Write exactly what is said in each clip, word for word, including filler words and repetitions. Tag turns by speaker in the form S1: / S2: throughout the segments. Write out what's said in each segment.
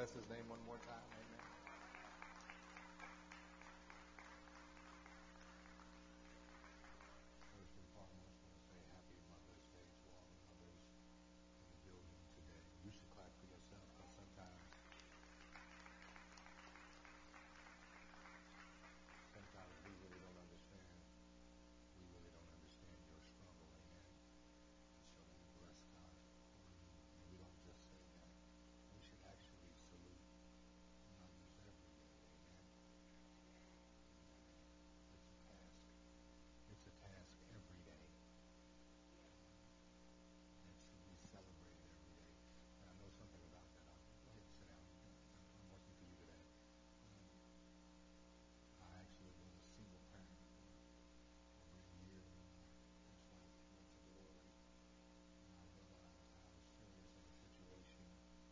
S1: bless his name one more time? Amen. First and foremost, I want to say happy Mother's Day to all the mothers in the building today. You should clap for yourself, because sometimes, sometimes we really don't understand. We really don't understand your struggle. Amen. And so we bless God for you. And we don't just say that. We should actually salute mothers every day. Amen. It's a task. It's a task every day. And so we celebrate it every day. And I know something about that. I'll go ahead and sit down. I'm, I'm working for you today. Um, I actually was a single parent for over a year when my first wife went to glory. And I realized how serious of a situation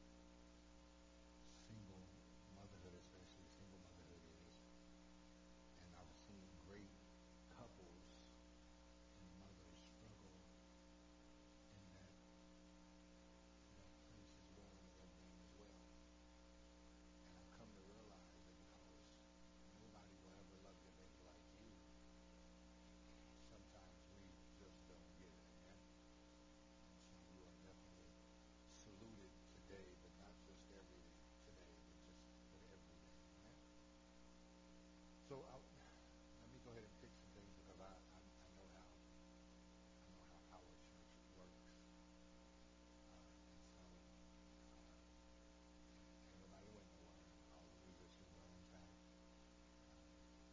S1: single motherhood, especially single motherhood, is. And I've seen great couples and mothers struggle in that that place as well, and in that vein as well. And I've come to realize that because nobody will ever love your baby like you, sometimes we just don't get it. Amen. And so you are definitely saluted today, but not just every day today, but just but every day. Amen. So I, let me go ahead and pick some things, because I, I I know how I know how our church works, uh, and so uh, ain't nobody went nowhere. All the musicians are on time. Um,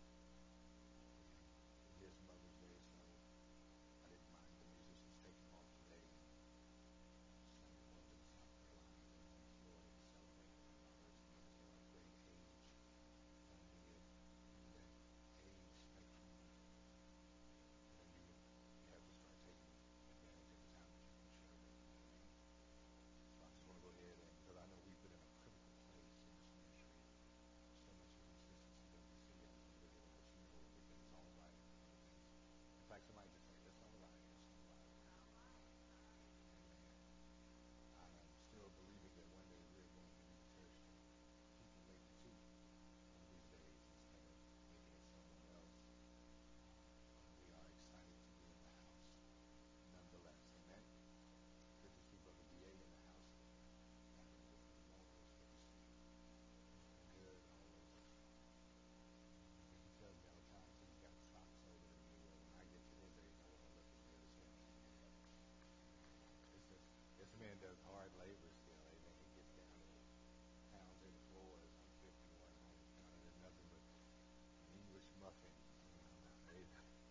S1: and it is Mother's Day, so I didn't mind the musicians taking off today and some ones in South Carolina and in Florida to celebrate with their mothers, and because they're of great age. And when you in that age spectrum, you know, you you have to start taking advantage of the time that you can share with them. Amen. So I just want to go ahead, and because I know we've been in a critical place in this ministry, so much of this is C W C. I just want to go ahead and let you know everything's all right. Everything's, in fact, somebody just say, it's all right. It's all right. Amen. I am still believing that one day we're going to be church that people make it to one of these days instead of making it somewhere else. Um, but we are excited to be in the house nonetheless. Amen. Good to see Brother D A in the house. Haven't heard from him all. It's good to see him. He's been good always. I think he tells me all the time he's got socks older than me. Well, when I get to his age, I want to look as good as him. Amen. This, is, this man does hard labor still. Amen. He gets down and pounds in floors. I'm fifty-one. I ain't pounding in nothing but an English muffin. Amen.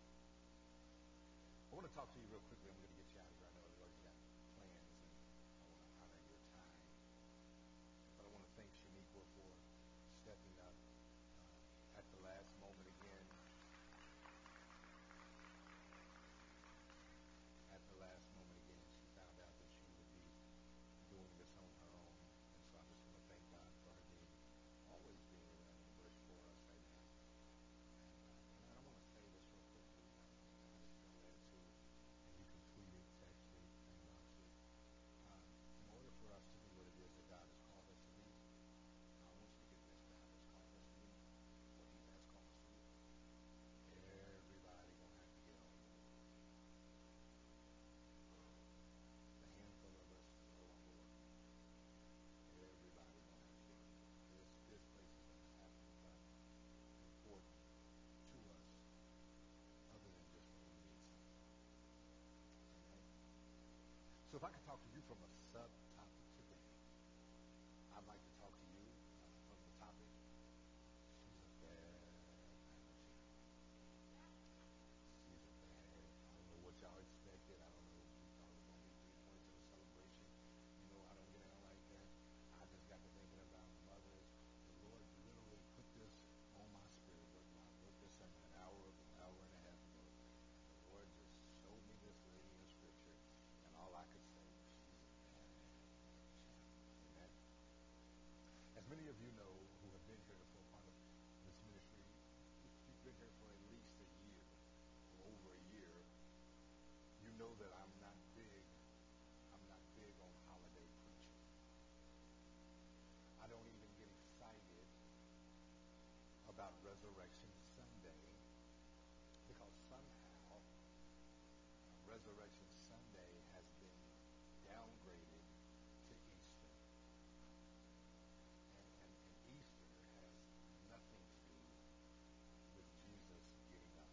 S1: I want to talk to you real quickly. I'm going to get you out of here. I know everybody's got plans, and I want to honor your time. But I want to thank Shaniqua for stepping up uh, at the last moment again. At the last moment again, she found out that she would be doing this on her own. And so I just want to thank God for her being, always being around the bush for us. Amen. And, uh, and I want to say this real quickly. I, I just feel led to, and you can tweet it, text it, inbox it. Um, in order for us to be what it is that God has called us to be, I want you to get this. God has called us to be what He has called us to be. Everybody gonna have to get on board. The handful of us that are on board. Everybody gonna have to get on board. This this place is gonna have to become important to us, other than just when we need something. Amen. So if I could talk to you from a subtopic today, I'd like to talk to you uh, from the topic. She's a bad attitude. She's a bad. I don't know what y'all expected. I don't know if you thought it was going to be three points of a celebration. You know, I don't get down like that. I just got to thinking about mothers. The Lord literally put this on my spirit. What I wrote this sermon an hour ago, an hour and a half ago. The Lord just showed me this lady in Scripture, and all I could say was, she's a bad child. Amen. As many of you know who have been here for a part of this ministry, if you've been here for at least a year or over a year, you know that I'm not big. I'm not big on holiday preaching. I don't even Resurrection Sunday has been downgraded to Easter. And, and, and Easter has nothing to do with Jesus getting up.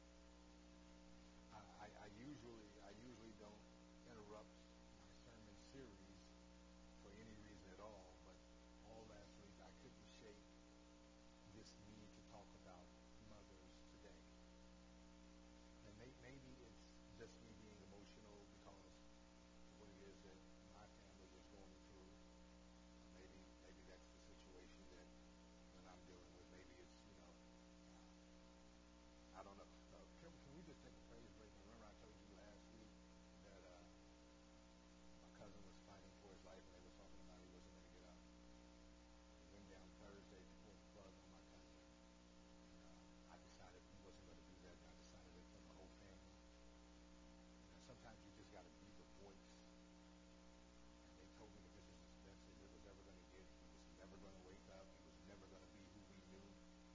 S1: I, I, I usually I usually don't interrupt my sermon series for any reason at all, but all last week I couldn't shake this need to talk about mothers today. And may, maybe it's just me being emotional because of what it is that my family is going through. Uh, maybe maybe that's the situation that that I'm dealing with. Maybe it's, you know, uh, I don't know. Uh, can, can we just take a praise break? Remember I told you last week that uh, my cousin was fighting for his life and they were talking about he wasn't going to get up. He went down Thursday to pull the plug on my cousin. And, uh, I decided he wasn't going to do that. And I decided it for the whole family. You know, sometimes you just got to be the voice. And they told me that this is as best as it was ever going to get. He was never going to wake up. He was never going to be who we knew.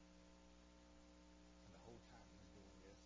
S1: And the whole time he's doing this,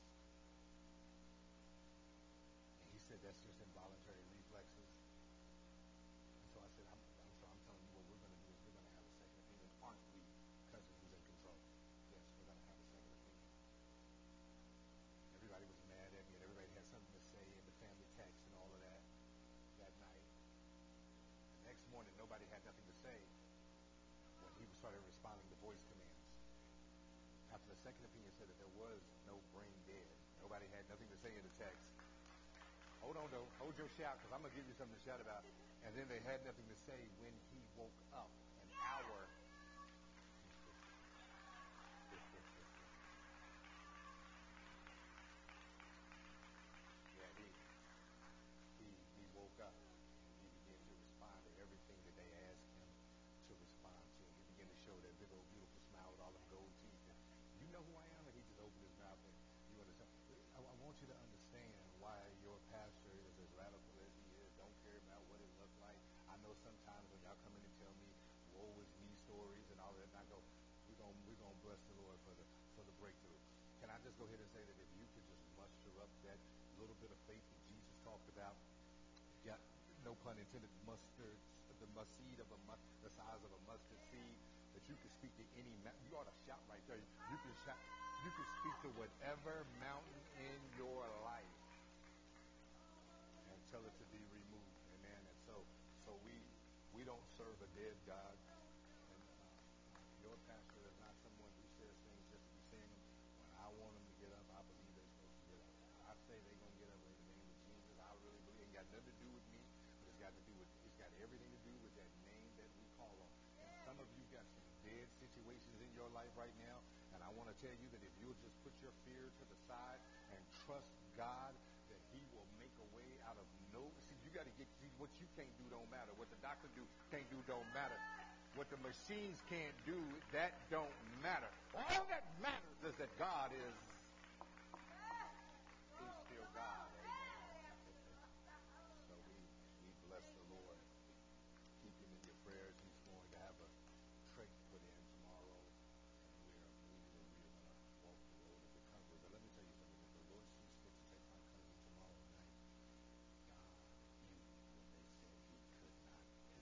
S1: and he said that's just involuntary reflexes. And so I said, I'm, I'm, so I'm telling you what we're going to do is we're going to have a second opinion, aren't we, cousin who's in control? Yes, we're going to have a second opinion. Everybody was mad at me, and everybody had something to say in the family text and all of that that night. The next morning, nobody had nothing to say when he started responding to voice commands. After the second opinion said that there was no brain dead, nobody had nothing to say in the text. Hold on, though. Hold your shout, because I'm going to give you something to shout about. And then they had nothing to say when he woke up an hour. Yeah, he, he he woke up and he began to respond to everything that they asked him to respond to. He began to show that big old beautiful smile with all them gold teeth. And you know who I am? And he just opened his mouth and you understand. I, I want you to understand why your pastor is as radical as he is. Don't care about what it looked like. I know sometimes when y'all come in and tell me woe is me stories and all that, and I go, we're gonna we're gonna bless the Lord for the for the breakthrough. Can I just go ahead and say that if you could just muster up that little bit of faith that Jesus talked about, yeah, no pun intended, mustard, the seed of a the size of a mustard seed, that you can speak to any mountain. You ought to shout right there. You can shout. You can speak to whatever mountain in your life and tell it to be removed. Amen. And so, so we we don't serve a dead God. And uh, your pastor is not someone who says things just to be saying them. When I want them to get up, I believe they're supposed to get up. I say they're going to get up in the name of Jesus. I really believe it ain't got nothing to do with me, but it's got to do with it's got everything to do with that name that we call on. And some of you got some dead situations in your life right now, and I want to tell you that if you'll just put your fear to the side and trust God, that he will make a way out of no. See, you got to get see, what you can't do don't matter. What the doctor do can't do don't matter. What the machines can't do, that don't matter. All that matters is that God is He's still God. Amen. So we we bless the Lord. Keep him in your prayers. He's going to have a trach put in tomorrow, and we are believing that we are going to walk the road of recovery. But let me tell you something. If the Lord sees fit to take my cousin tomorrow night, God knew what they said he could not do.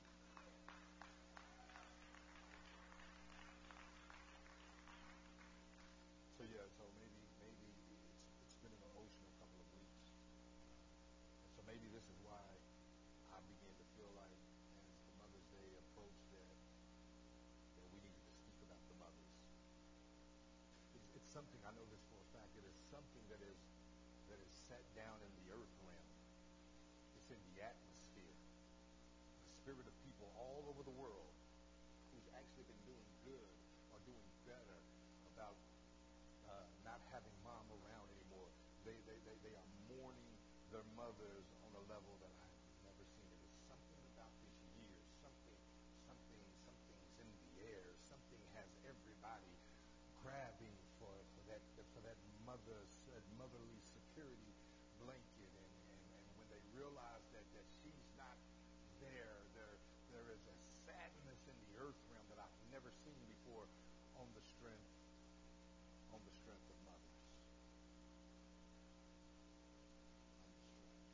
S1: So yeah, so maybe maybe it's it's been an emotional couple of weeks, uh, and so maybe this is why I began to feel like as the Mother's Day approached that that we needed to speak about the mothers. It's, it's something I know this for a fact. It is something that is that is set down in the earth realm. It's in the atmosphere. The spirit of people all over the world who's actually been doing good or doing better about uh, not having mom around anymore. They, they, they, they are mourning their mothers on a level that I've never seen. It is something about this year. Something, something, something's in the air. Something has everybody grabbing for, for that for that mother's uh, motherly security blanket. And, and, and when they realize that, that she's not there, there there is a sadness in the earth realm that I've never seen before on the strength on the strength of mothers. On the strength.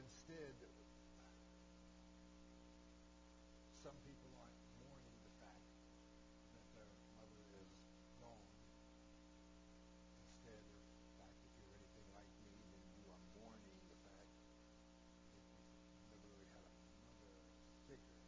S1: instead, some people aren't mourning the fact that their mother is gone. Instead, in fact, if you're anything like me, then you are mourning the fact that you never really had a mother figure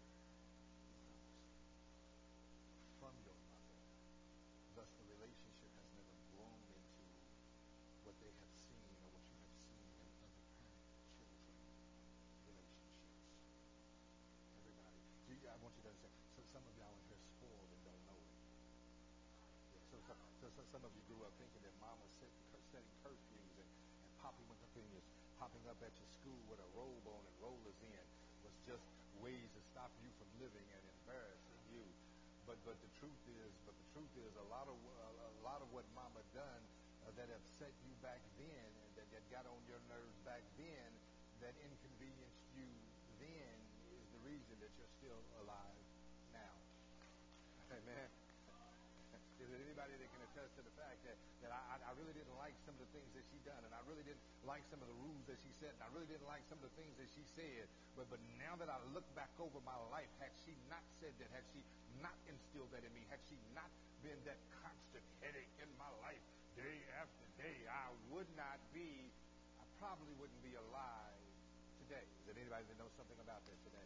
S1: from your mother. Thus, the relationship has never grown into what they have seen or what you have seen in other parent-children relationships. Everybody, do you, I want you to understand. So some of y'all in here spoiled and don't know it. Yeah, so, so, so, so some of you grew up thinking that mama set, setting curfews and, and popping up in your, popping up at your school with a robe on and rollers in was just ways to stop you from living and embarrassing you. But but the truth is, but the truth is, a lot of a lot of what Mama done uh, that upset you back then, and that, that got on your nerves back then, that inconvenienced you then, is the reason that you're still alive now. Amen. Is there anybody that can attest to the fact that, that I, I really didn't like some of the things that she done, and I really didn't like some of the rules that she set, and I really didn't like some of the things that she said, but but now that I look back over my life, had she not said that, had she not instilled that in me, had she not been that constant headache in my life day after day, I would not be, I probably wouldn't be alive today. Is there anybody that knows something about that today?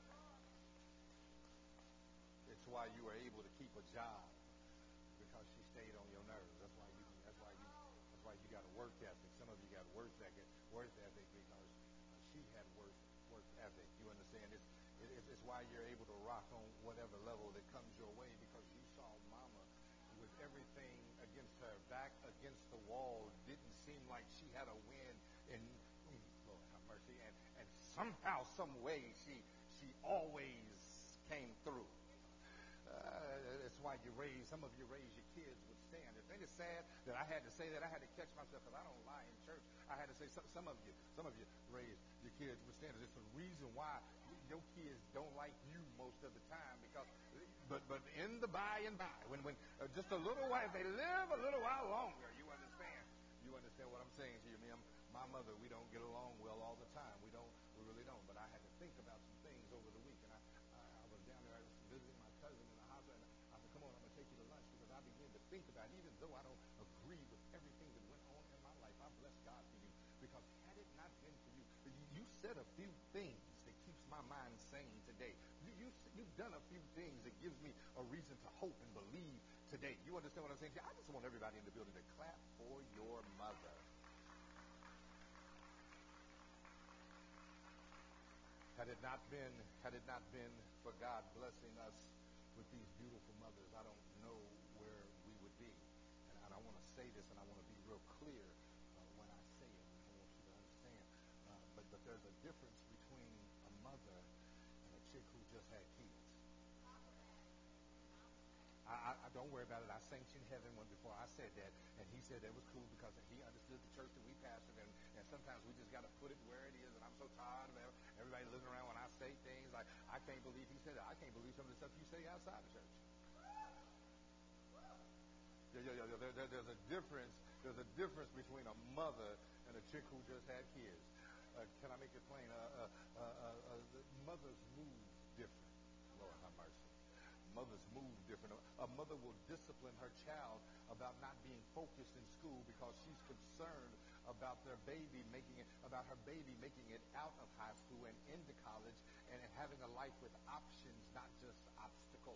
S1: It's why you were able to keep a job. Because she stayed on your nerves. That's why you. That's why you. That's why you got a work ethic. Some of you got work ethic. Work ethic because uh, she had work work ethic. You understand? It's it, it's why you're able to rock on whatever level that comes your way because you saw Mama with everything against her back against the wall. Didn't seem like she had a win. And mm, Lord have mercy. And and somehow, some way, she she always came through. Uh, that's why you raise, some of you raise your kids with standards. Ain't it sad that I had to say that? I had to catch myself because I don't lie in church. I had to say some, some of you, some of you raise your kids with standards. It's the reason why your kids don't like you most of the time because, but but in the by and by, when when uh, just a little while, if they live a little while longer, you understand. You understand what I'm saying to you, ma'am? My mother, we don't get along well all the time. We don't, we really don't. But I had to think about some things over the week, and I, I, I was down there, I was visiting my cousin in the hospital, and I said, "Come on, I'm gonna take you to lunch," because I began to think about, even though I don't agree with everything that went on in my life, I bless God for you, because had it not been for you, you said a few things that keeps my mind sane today. You, you you've done a few things that gives me a reason to hope and believe today. You understand what I'm saying? I just want everybody in the building to clap for your mother. Had it not been, had it not been for God blessing us with these beautiful mothers, I don't know where we would be. And, and I want to say this, and I want to be real clear uh, when I say it. And I want you to understand. Uh, but but there's a difference between a mother and a chick who just had kids. I, I, I don't worry about it. I sanctioned heaven when before I said that, and he said that was cool because he understood the church that we pastored, and, and sometimes we just got to put it where it is. And I'm so tired of everybody looking around when I say things like, I can't believe he said that. I can't believe some of the stuff you say outside the church. Yeah, yeah, yeah. yeah. There, there, there's a difference. There's a difference between a mother and a chick who just had kids. Uh, can I make it plain? Uh, uh, uh, uh, uh, the mothers move different. Lord have mercy. Mothers move different. A mother will discipline her child about not being focused in school because she's concerned about their baby making it, about her baby making it out of high school and into college and having a life with options, not just obstacles.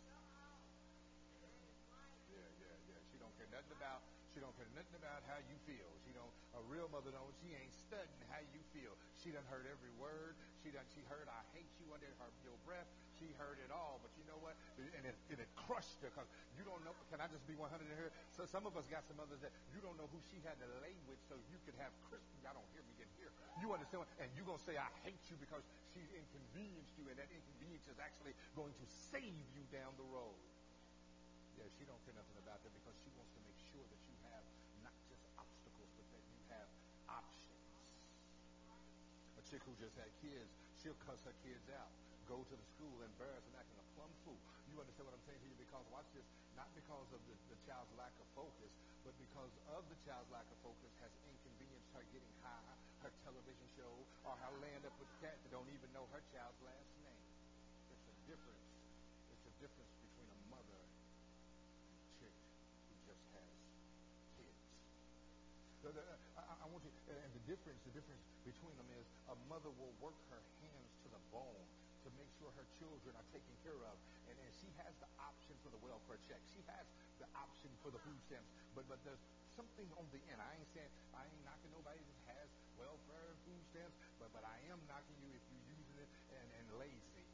S1: Yeah, yeah, yeah. She don't care nothing about. She don't care nothing about how you feel. She don't. A real mother don't. She ain't studying how you feel. She done heard every word. She done. She heard I hate you under her your breath. She heard it all. But you know what? And it, and it crushed her because you don't know. Can I just be one hundred in here? So some of us got some mothers that you don't know who she had to lay with, so you could have Christian. Y'all don't hear me in here. You understand? What, and you gonna say I hate you because she inconvenienced you, and that inconvenience is actually going to save you down the road. Yeah, she don't care nothing about that because she wants to make sure that you have not just obstacles, but that you have options. A chick who just had kids, she'll cuss her kids out, go to the school, embarrass and acting a plumb fool. You understand what I'm saying to you? Because watch this, not because of the, the child's lack of focus, but because of the child's lack of focus has inconvenienced her getting high, her television show, or her laying up with cats that don't even know her child's last name. It's a difference. It's a difference between a mother and a chick who just has kids. The, the, I, I want you, and the difference, the difference between them is a mother will work her hands to the bone to make sure her children are taken care of. And, and she has the option for the welfare check. She has the option for the food stamps. But but there's something on the end. I ain't saying, I ain't knocking nobody that has welfare and food stamps, but, but I am knocking you if you're using it and, and lazy.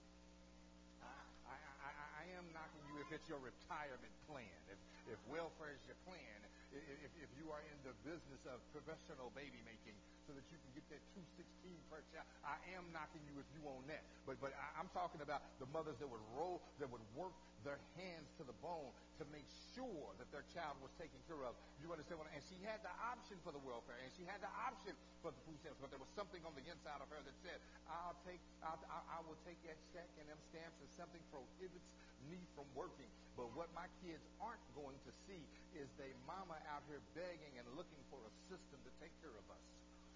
S1: I, I, I, I am knocking you if it's your retirement plan, if, if welfare is your plan, if, if you are in the business of professional baby making so that you can get that two sixteen per child. I am knocking you if you own that. But but I, I'm talking about the mothers that would roll, that would work their hands to the bone to make sure that their child was taken care of. You understand what I mean? And she had the option for the welfare, and she had the option for the food stamps, but there was something on the inside of her that said, I'll take, I'll, I will take that check and them stamps, and something prohibits me from working. But what my kids aren't going to see is they mama out here begging and looking for a system to take care of us.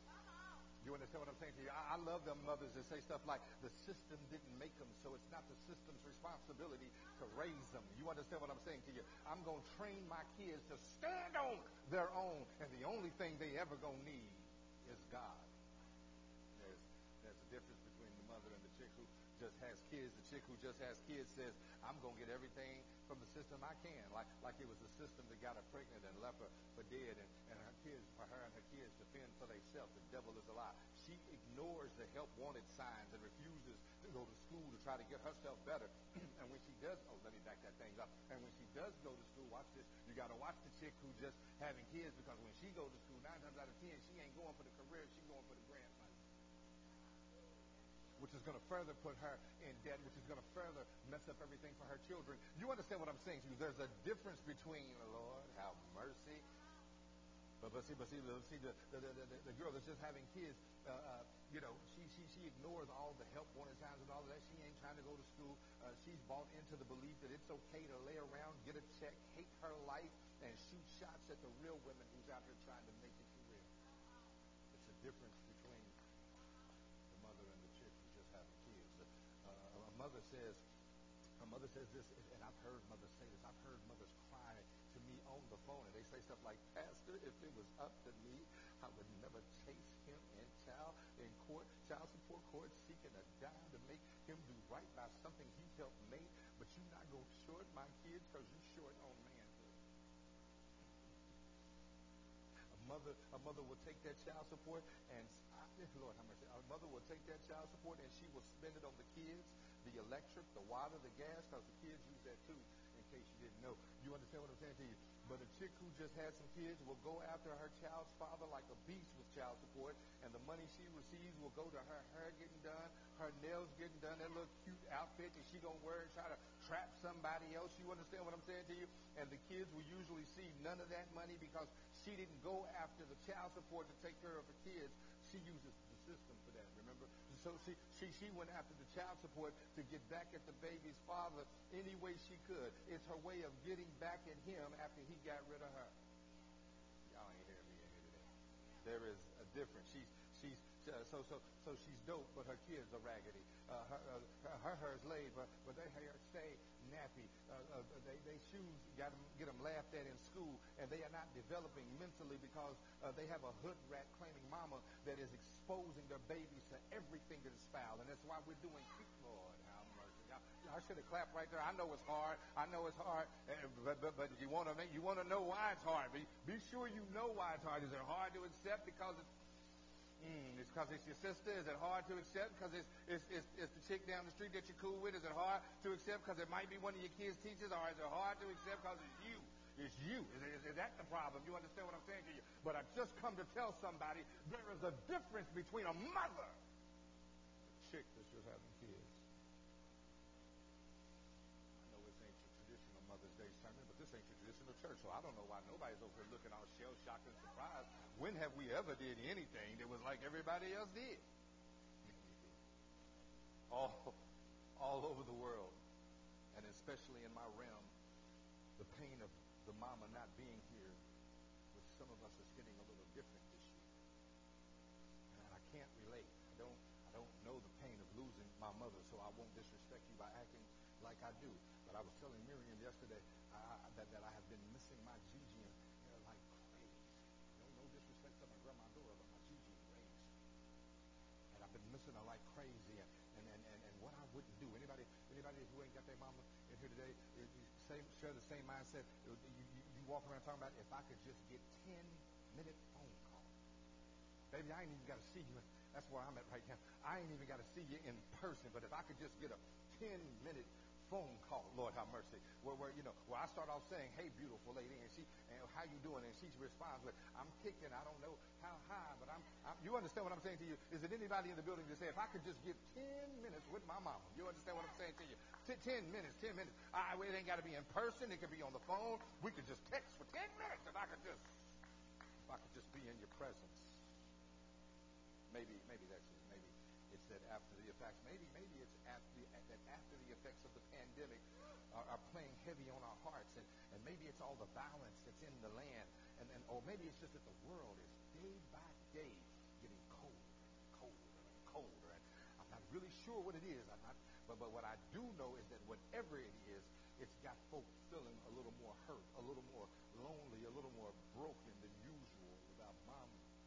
S1: You understand what I'm saying to you? I, I love them mothers that say stuff like, the system didn't make them, so it's not the system's responsibility to raise them. You understand what I'm saying to you? I'm going to train my kids to stand on their own, and the only thing they ever going to need is God. There's, there's a difference between the mother and the chick who just has kids. The chick who just has kids says, I'm going to get everything from the system I can. Like like it was the system that got her pregnant and left her for dead, and, and her kids, for her and her kids to fend for themselves. The devil is a lie. She ignores the help wanted signs and refuses to go to school to try to get herself better. And when she does, oh, let me back that thing up. And when she does go to school, watch this, you got to watch the chick who just having kids, because when she goes to school, nine times out of ten, she ain't going for the career, she's going for the grant money, which is going to further put her in debt, which is going to further mess up everything for her children. You understand what I'm saying to you? There's a difference between, Lord, have mercy. But, but see, but see, the, see the, the, the, the, the girl that's just having kids, uh, uh, you know, she, she, she ignores all the help wanted signs and all of that. She ain't trying to go to school. Uh, she's bought into the belief that it's okay to lay around, get a check, hate her life, and shoot shots at the real women who's out here trying to make it for real. It's a difference between the mother and the chick who's just having kids. Uh, a mother says, a mother says this, and I've heard mothers say this. I've heard mothers cry to me on the phone, and they say stuff like, Pastor, if it was up to me, I would never chase him in child in court, child support court, seeking a dime to make him do right by something he helped make, but you're not going to short my kids because you short on manhood. A mother, a mother will take that child support, and Lord have mercy, a mother will take that child support, and she will spend it on the kids, the electric, the water, the gas, because the kids use that too, in case you didn't know. You understand what I'm saying to you? But a chick who just had some kids will go after her child's father like a beast with child support, and the money she receives will go to her hair getting done, her nails getting done, that little cute outfit that she gonna wear and try to trap somebody else. You understand what I'm saying to you? And the kids will usually see none of that money because she didn't go after the child support to take care of her kids. She uses the system for that, remember? So she, she, she went after the child support to get back at the baby's father any way she could. It's her way of getting back at him after he got rid of her. Y'all ain't hearing me in here today. There is a difference. She's she's uh, so so so she's dope, but her kids are raggedy. Uh, her, uh, her her hair is laid, but but their hair stay nappy. Uh, uh, they they shoes got them, get them laughed at in school, and they are not developing mentally because uh, they have a hood rat claiming mama that is exposing their babies to everything that is foul, and that's why we're doing. Lord, have mercy. I should have clapped right there. I know it's hard. I know it's hard, but but, but you want to make you want to know why it's hard. Be, be sure you know why it's hard. Is it hard to accept because it's Mm, it's because it's your sister? Is it hard to accept because it's, it's, it's, it's the chick down the street that you're cool with? Is it hard to accept because it might be one of your kids' teachers? Or is it hard to accept because it's you? It's you. Is, is, is that the problem? You understand what I'm saying to you? But I've just come to tell somebody there is a difference between a mother and a chick that's just having kids. I know this ain't your traditional Mother's Day sermon, but this ain't your traditional church, so I don't know why nobody's over here looking all shell-shocked and surprised. When have we ever did anything that was like everybody else did? all, all over the world, and especially in my realm, the pain of the mama not being here some of us is getting a little different this year. And I can't relate. I don't I don't know the pain of losing my mother, so I won't disrespect you by acting like I do. But I was telling Miriam yesterday I, I, that, that I have been missing my Gigi and, you know, like crazy. No, no disrespect to my grandma Dora, but my Gigi raised me. And I've been missing her like crazy. And, and, and, and, and what I wouldn't do. Anybody anybody who ain't got their mama in here today, if you same, share the same mindset. You, you, you walk around talking about if I could just get ten minute phone call. Baby, I ain't even got to see you. That's where I'm at right now. I ain't even got to see you in person. But if I could just get a ten minute phone call, Lord have mercy, where, where you know, where I start off saying, "Hey, beautiful lady," and she, and how you doing? And she responds with, "I'm kicking. I don't know how high, but I'm." I'm you understand what I'm saying to you? Is it anybody in the building to say, if I could just get ten minutes with my mama? You understand what I'm saying to you? ten minutes, ten minutes. I, it ain't got to be in person. It could be on the phone. We could just text for ten minutes. If I could just, if I could just be in your presence. Maybe, maybe that's it. Maybe it's that after the effects. Maybe, maybe it's after the, that after the effects of the pandemic are, are playing heavy on our hearts, and, and maybe it's all the violence that's in the land, and, and or maybe it's just that the world is day by day getting colder and colder and colder. And I'm not really sure what it is. I'm not, but but what I do know is that whatever it is, it's got folks feeling a little more hurt, a little more lonely, a little more broken than usual without mom.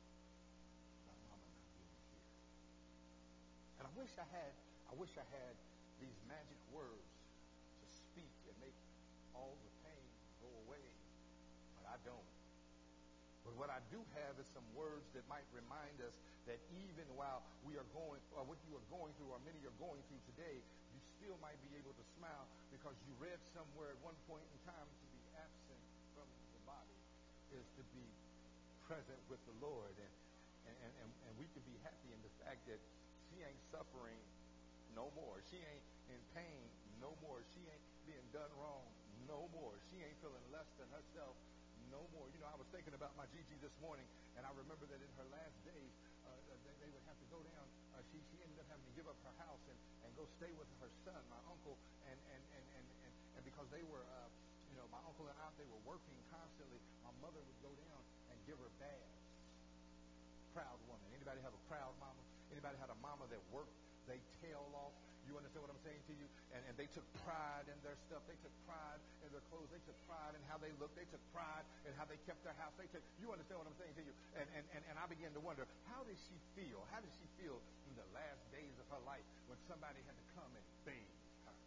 S1: And I wish I had, I wish I had these magic words to speak and make all the pain go away, but I don't. But what I do have is some words that might remind us that even while we are going, or what you are going through, or many are going through today, you still might be able to smile because you read somewhere at one point in time to be absent from the body is to be present with the Lord. And, and, and, and we can be happy in the fact that she ain't suffering no more. She ain't in pain no more. She ain't being done wrong no more. She ain't feeling less than herself no more. You know, I was thinking about my Gigi this morning, and I remember that in her last days, uh, they, they would have to go down. Uh, she, she ended up having to give up her house and, and go stay with her son, my uncle, and and and and, and, and because they were, uh, you know, my uncle and aunt, they were working constantly. My mother would go down and give her baths. Proud woman. Anybody have a proud mama? Anybody had a mama that worked they tail off? You understand what I'm saying to you? And, and they took pride in their stuff. They took pride in their clothes. They took pride in how they looked. They took pride in how they kept their house. They took, you understand what I'm saying to you? And, and, and, and I began to wonder, how did she feel? How did she feel in the last days of her life when somebody had to come and bathe her?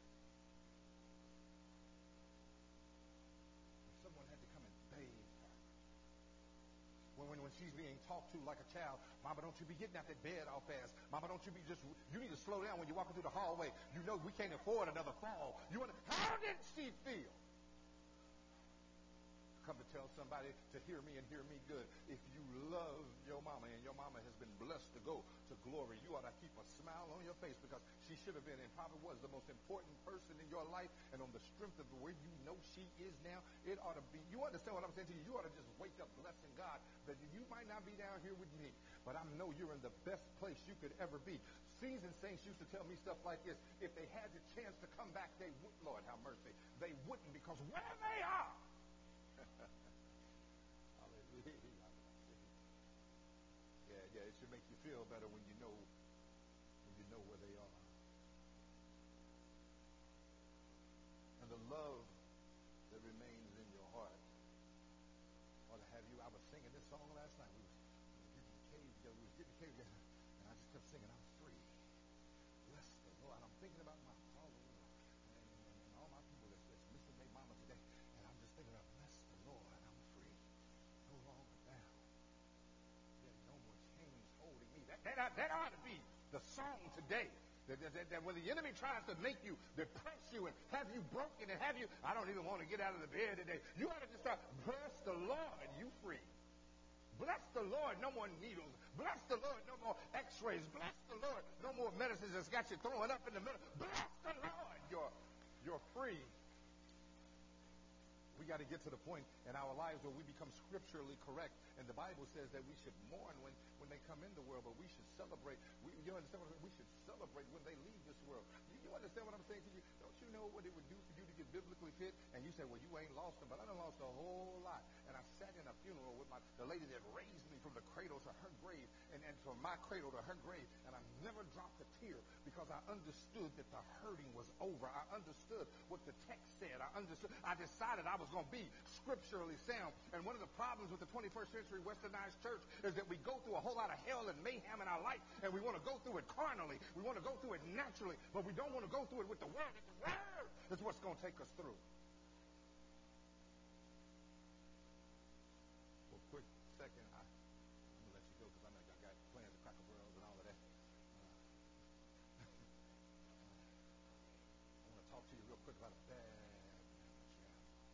S1: When someone had to come and bathe her. When, when, when she's being talked to like a child, Mama, don't you be getting out that bed all fast. Mama, don't you be just, you need to slow down when you're walking through the hallway. You know we can't afford another fall. You want to, how did she feel? Come to tell somebody to hear me and hear me good. If you love your mama and your mama has been blessed to go to glory, you ought to keep a smile on your face because she should have been and probably was the most important person in your life. And on the strength of the way you know she is now, it ought to be, you understand what I'm saying to you? You ought to just wake up blessing God that you might not be down here with me, but I know you're in the best place you could ever be. Seasoned saints used to tell me stuff like this. If they had the chance to come back, they would, Lord have mercy. They wouldn't because where they are. Yeah, yeah, it should make you feel better when you know when you know where they are. And the love that remains in your heart ought to have you. I was singing this song last night. We was, we was getting the cave together. We was getting the cave together, and I just kept singing, "I'm free. Bless the Lord." And I'm thinking about my all over and, and, and all my people that's, that's missing their mama today, and I'm just thinking about, bless the Lord. I'm free. No longer bound. There's no more chains holding me. That, that, that ought to be the song today. That, that, that, that when the enemy tries to make you, depress you, and have you broken, and have you, I don't even want to get out of the bed today. You ought to just start, bless the Lord, you free. Bless the Lord, no more needles. Bless the Lord, no more x-rays. Bless the Lord, no more medicines that's got you throwing up in the middle. Bless the Lord, you're, you're free. We got to get to the point in our lives where we become scripturally correct. And the Bible says that we should mourn when, when they come in the world, but we should celebrate. We, you understand what I'm saying? We should celebrate when they leave this world. You, you understand what I'm saying to you? Don't you know know what it would do for you to get biblically fit? And you say, well, you ain't lost them, but I done lost a whole lot. And I sat in a funeral with my the lady that raised me from the cradle to her grave, and, and from my cradle to her grave, and I never dropped a tear because I understood that the hurting was over. I understood what the text said. I understood. I decided I was going to be scripturally sound. And one of the problems with the twenty-first century westernized church is that we go through a whole lot of hell and mayhem in our life, and we want to go through it carnally. We want to go through it naturally, but we don't want to go through it with the word. The word is what's going to take us through. For a quick second, I, I'm going to let you go because I know y'all got plans to Cracker Barrels and all of that. Uh, I want to talk to you real quick about a bad jam.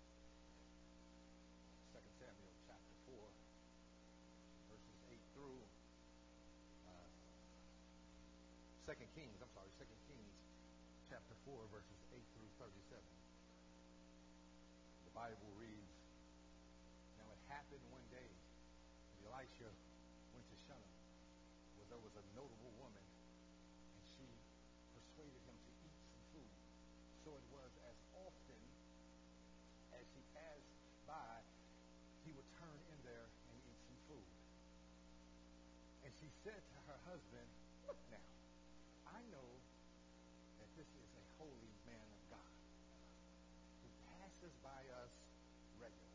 S1: Second Samuel chapter four, verses eight through uh, Second Kings. I'm sorry, Second Kings chapter four, verses eight through thirty-seven. The Bible reads, now it happened one day when Elisha went to Shunem, where there was a notable woman, and she persuaded him to eat some food. So it was as often as he passed by, he would turn in there and eat some food. And she said to her husband, look now, I know that this is a holy man of God who passes by us regularly.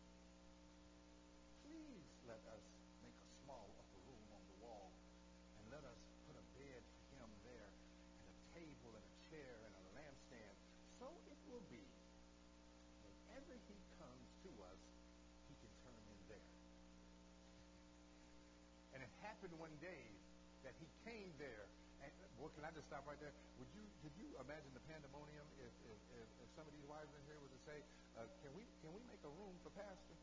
S1: Please let us make a small upper room on the wall, and let us put a bed for him there, and a table and a chair and a lampstand. So it will be, whenever he comes to us, he can turn in there. And it happened one day that he came there. And, boy, can I just stop right there? Would you, could you imagine the pandemonium if, if, if, if some of these wives in here were to say, uh, can we can we make a room for Pastor?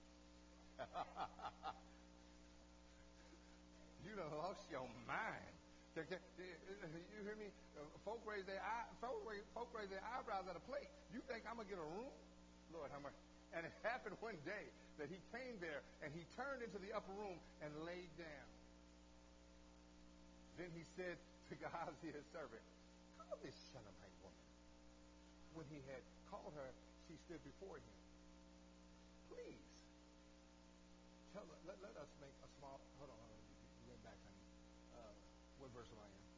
S1: You done lost your mind. You hear me? Uh, folk raise their eye, folk raise, folk raise their eyebrows at a plate. You think I'm gonna get a room? Lord, how much? And it happened one day that he came there and he turned into the upper room and laid down. Then he said to Gehazi, his servant, call this Shunammite woman. When he had called her, she stood before him. Please, tell her, let, let us make a small, hold on, hold on, you, you went back, honey. Uh, what verse am I in?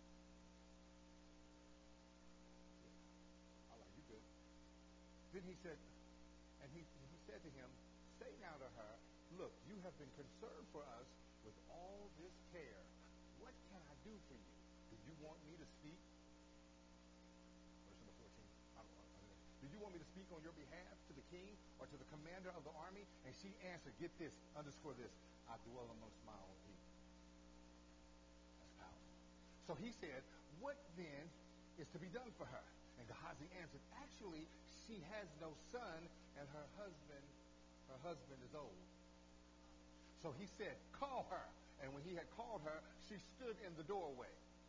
S1: Yeah. All right, you good. Then he said, and he, he said to him, say now to her, look, you have been concerned for us with all this care. What can I do for you? Do you want me to speak? Verse number fourteen. I, I, I, do you want me to speak on your behalf to the king or to the commander of the army? And she answered, get this, underscore this, I dwell amongst my own people. That's powerful. So he said, what then is to be done for her? And Gehazi answered, actually, she has no son, and her husband, her husband is old. So he said, call her. And when he had called her, she stood in the doorway.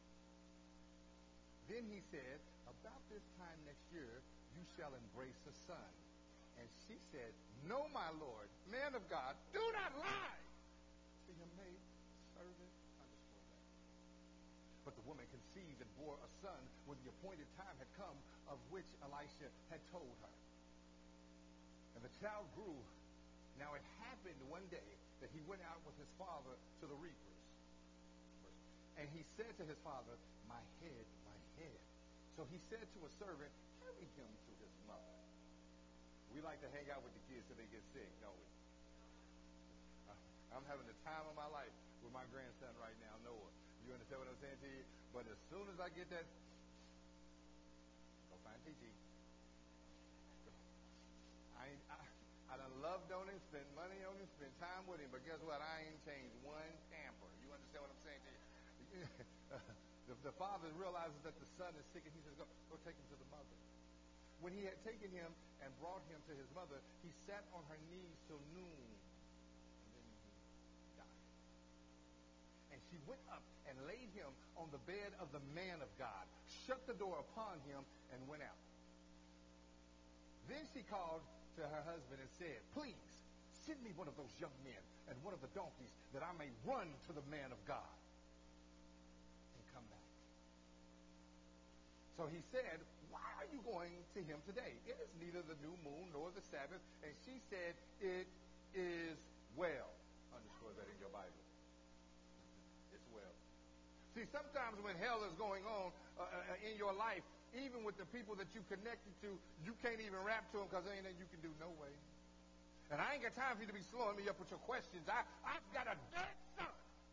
S1: Then he said, about this time next year, you shall embrace a son. And she said, no, my Lord, man of God, do not lie to your maid servant. Underscore that. But the woman conceived and bore a son when the appointed time had come, of which Elisha had told her. And the child grew. Now it happened one day that he went out with his father to the reapers. And he said to his father, my head, my head. So he said to a servant, carry him to his mother. We like to hang out with the kids till they get sick, don't we? I'm having the time of my life with my grandson right now, Noah. You understand what I'm saying to you? But as soon as I get that, go find P G. I ain't, I, I done loved on him, spent money on him, spent time with him, but guess what? I ain't changed one pamper. You understand what I'm saying to you? the, the father realizes that the son is sick, and he says, go, go take him to the mother. When he had taken him and brought him to his mother, he sat on her knees till noon, and then he died. And she went up and laid him on the bed of the man of God, shut the door upon him, and went out. Then she called to her husband and said, please, send me one of those young men and one of the donkeys that I may run to the man of God and come back. So he said, why are you going to him today? It is neither the new moon nor the Sabbath. And she said, it is well. Underscore that in your Bible. It's well. See, sometimes when hell is going on uh, uh, in your life, even with the people that you connected to, you can't even rap to them because there ain't nothing you can do no way. And I ain't got time for you to be slowing me up with your questions. I, I've got a dead son.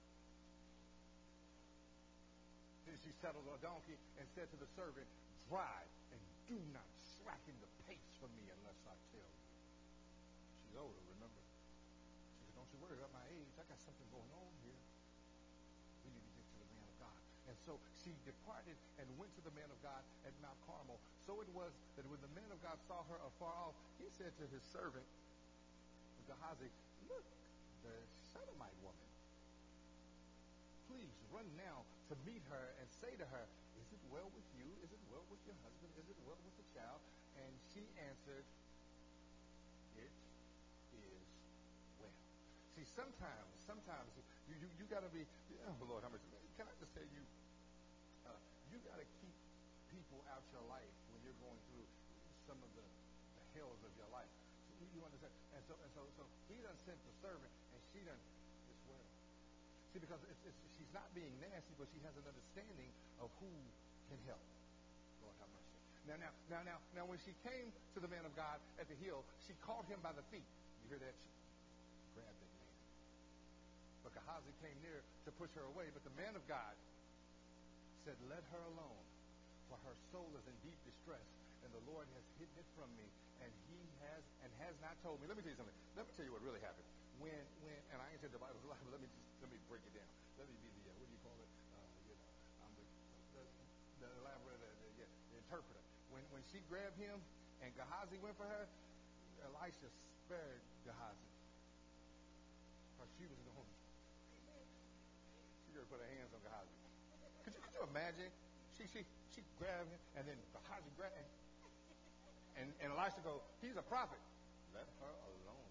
S1: Then she settled on a donkey and said to the servant, drive and do not slacken the pace for me unless I tell you. She's older, remember? She said, don't you worry about my age. I got something going on here. We need to get to the man of God. And so she departed and went to the man of God at Mount Carmel. So it was that when the man of God saw her afar off, he said to his servant, Gehazi, look, the Shunammite woman. Please run now to meet her and say to her, is it well with you? Is it well with your husband? Is it well with the child? And she answered, it is well. See, sometimes, sometimes you you, you got to be, oh Lord, how much? Can I just tell you, uh, you got to keep people out your life when you're going through some of the, the hills of your life. You, you understand? And so, and so, so he done sent the servant, and she done as well. See, because it's, it's, she's not being nasty, but she has an understanding of who can help. Lord have mercy. Now, now, now, now, now, when she came to the man of God at the hill, she caught him by the feet. You hear that? She grabbed that man. But Gehazi came near to push her away, but the man of God said, let her alone, for her soul is in deep distress, and the Lord has hidden it from me, and he has and has not told me. Let me tell you something. Let me tell you what really happened. When, when, and I ain't said the Bible's a lie, but let me just, let me break it down. Let me be the, uh, what do you call it? Uh, you know, I'm the, the, the elaborator, the, yeah, the interpreter. When, when she grabbed him and Gehazi went for her, Elisha spared Gehazi. Because she was going, she just put her hands on Gehazi. Could you, could you imagine? She, she, she grabbed him, and then Gehazi grabbed him. And, and Elisha goes, he's a prophet. Let her alone.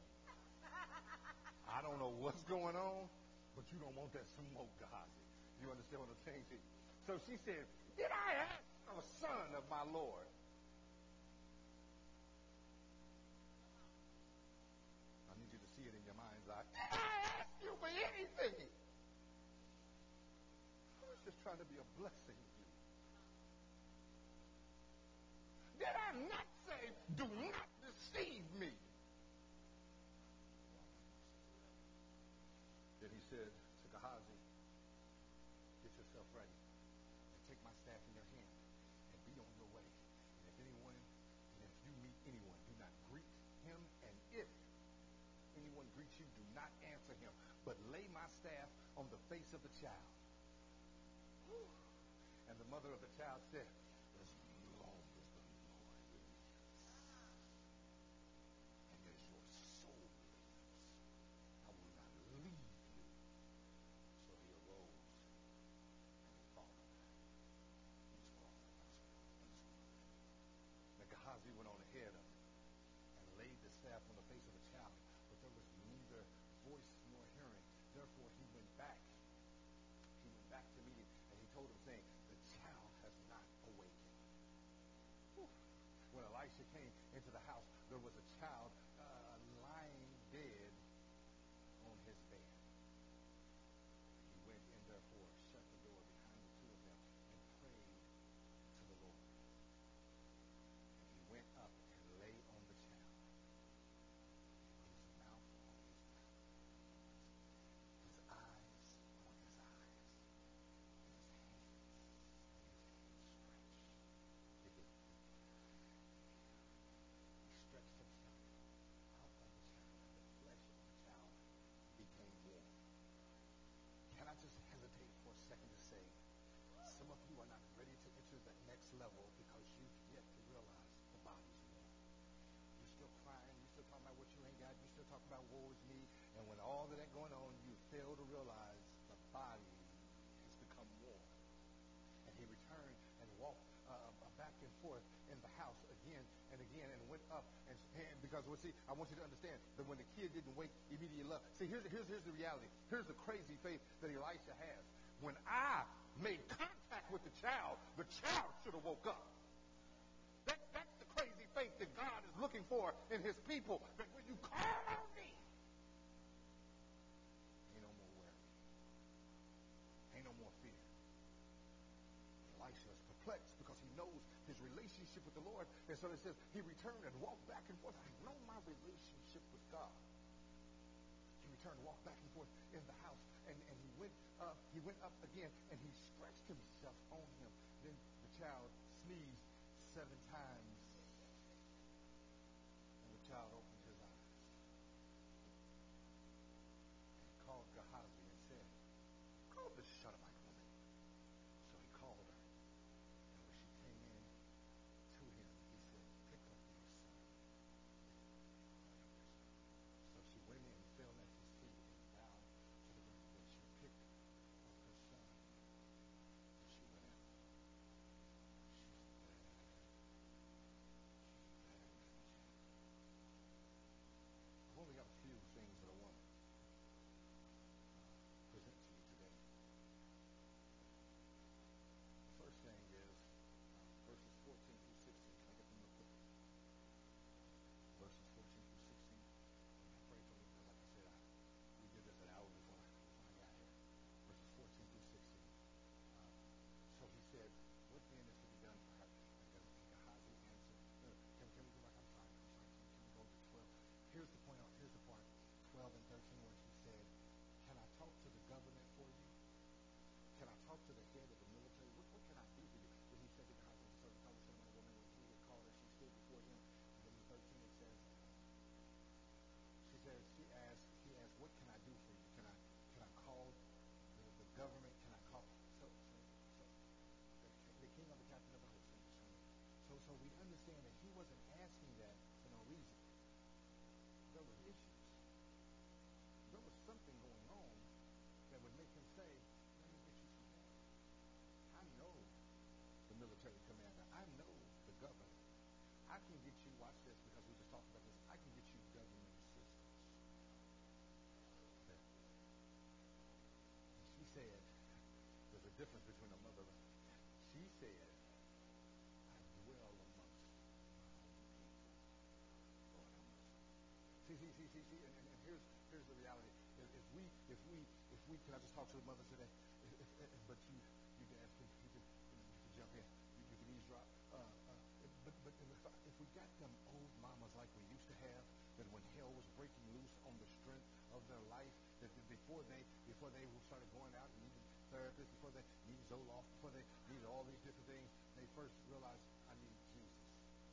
S1: I don't know what's going on, but you don't want that smoke, Gehazi. You understand what I'm saying to you? So she said, did I ask a son of my Lord? I need you to see it in your mind's eye. Did I ask you for anything? I was just trying to be a blessing to you. Did I not say, do not deceive me? Then he said to Gehazi, get yourself ready and take my staff in your hand and be on your way. And if anyone, and if you meet anyone, do not greet him. And if anyone greets you, do not answer him, but lay my staff on the face of the child. And the mother of the child said, as long as the Lord lives, and as your soul lives, I will not leave you. So he arose and he followed. Now Gehazi went on ahead of him and laid the staff on the face of the child, but there was neither voice nor hearing. Therefore he went back. He went back to meet him, and he told him, saying, the child has not awakened. Whew. When Elisha came into the house, there was a child uh, lying dead on his bed. He went in, therefore, shut the door behind the two of them, and prayed to the Lord. And he went up and lay on the child, and put his mouth on his mouth, his eyes on his eyes, and his hands and his hands stretched. He stretched himself out on the child, and the flesh of the child became warm. Can I just hesitate for a second to say, some of you are not ready to enter that next level because you've yet to realize the body's warm. You're still crying, you're still talking about what you ain't got, you're still talking about woe is me, and when all of that going on, you fail to realize the body has become warm. And he returned and walked uh, back and forth in the house again and again, and went up and, and because well, see, I want you to understand that when the kid didn't wake immediately up. See, here's here's here's the reality. Here's the crazy faith that Elisha has. When I made contact with the child, the child should have woke up. for in his people that when you call on me, ain't no more worry. Ain't no more fear. Elisha is perplexed because he knows his relationship with the Lord. And so it says he returned and walked back and forth. I know my relationship with God. He returned and walked back and forth in the house. And, and he went up, he went up again, and he stretched himself on him. Then the child sneezed seven times. And the child opened his eyes. And called Gehazi and said, call this Shunammite woman. So he called her. And when she came in to him, he said, pick up your son. So she went in, fell at his feet, and bowed to the ground. Then she picked up her son. And she went out. She's bad. She's bad. I've only got a few things that I want to present to you today. The first thing is uh, verses fourteen through sixteen. Can I get them real quick? Verses fourteen through sixteen. I pray for you because, like I said, I, we did this an hour before I, before I got here. Verses fourteen through sixteen. Uh, so he said, what then is to be done for her? And Gehazi answered, no, can, can we go back? I'm sorry. I'm sorry. Can, can we go to twelve? Here's the point. Here's the part. twelve and thirteen where he said, can I talk to the government for you? Can I talk to the head of the military? What, what can I do for you? When he said to Gehazi, so the conversation with the woman, when he had called her, she stood before him. And then in thirteen it says, she says, she asked, he asked, what can I do for you? Can I can I call the, the government? Can I call? So, so, so the, the king of the captain of the host. So, so we understand that he wasn't asking that for no reason. There were issues. There was something going on that would make him say, let me get you some help. I know the military commander. I know the governor. I can get you, watch this, because we just talked about this, I can get you government assistance. Okay. And she said, there's a difference between a mother. She said, I dwell amongst my own people. Lord have mercy. See, see, see, see, see, and, and, and here's here's the reality. If, if we, if we, if we, can I just talk to the mothers today? If, if, if, but you, you dads can, you can, you can, you can jump in. You, you can eavesdrop. Uh, uh, but, but if, if we got them old mamas like we used to have, that when hell was breaking loose on the strength of their life, that before they, before they started going out and needed therapists, before they needed Zoloft, before they needed all these different things, they first realized, I need Jesus.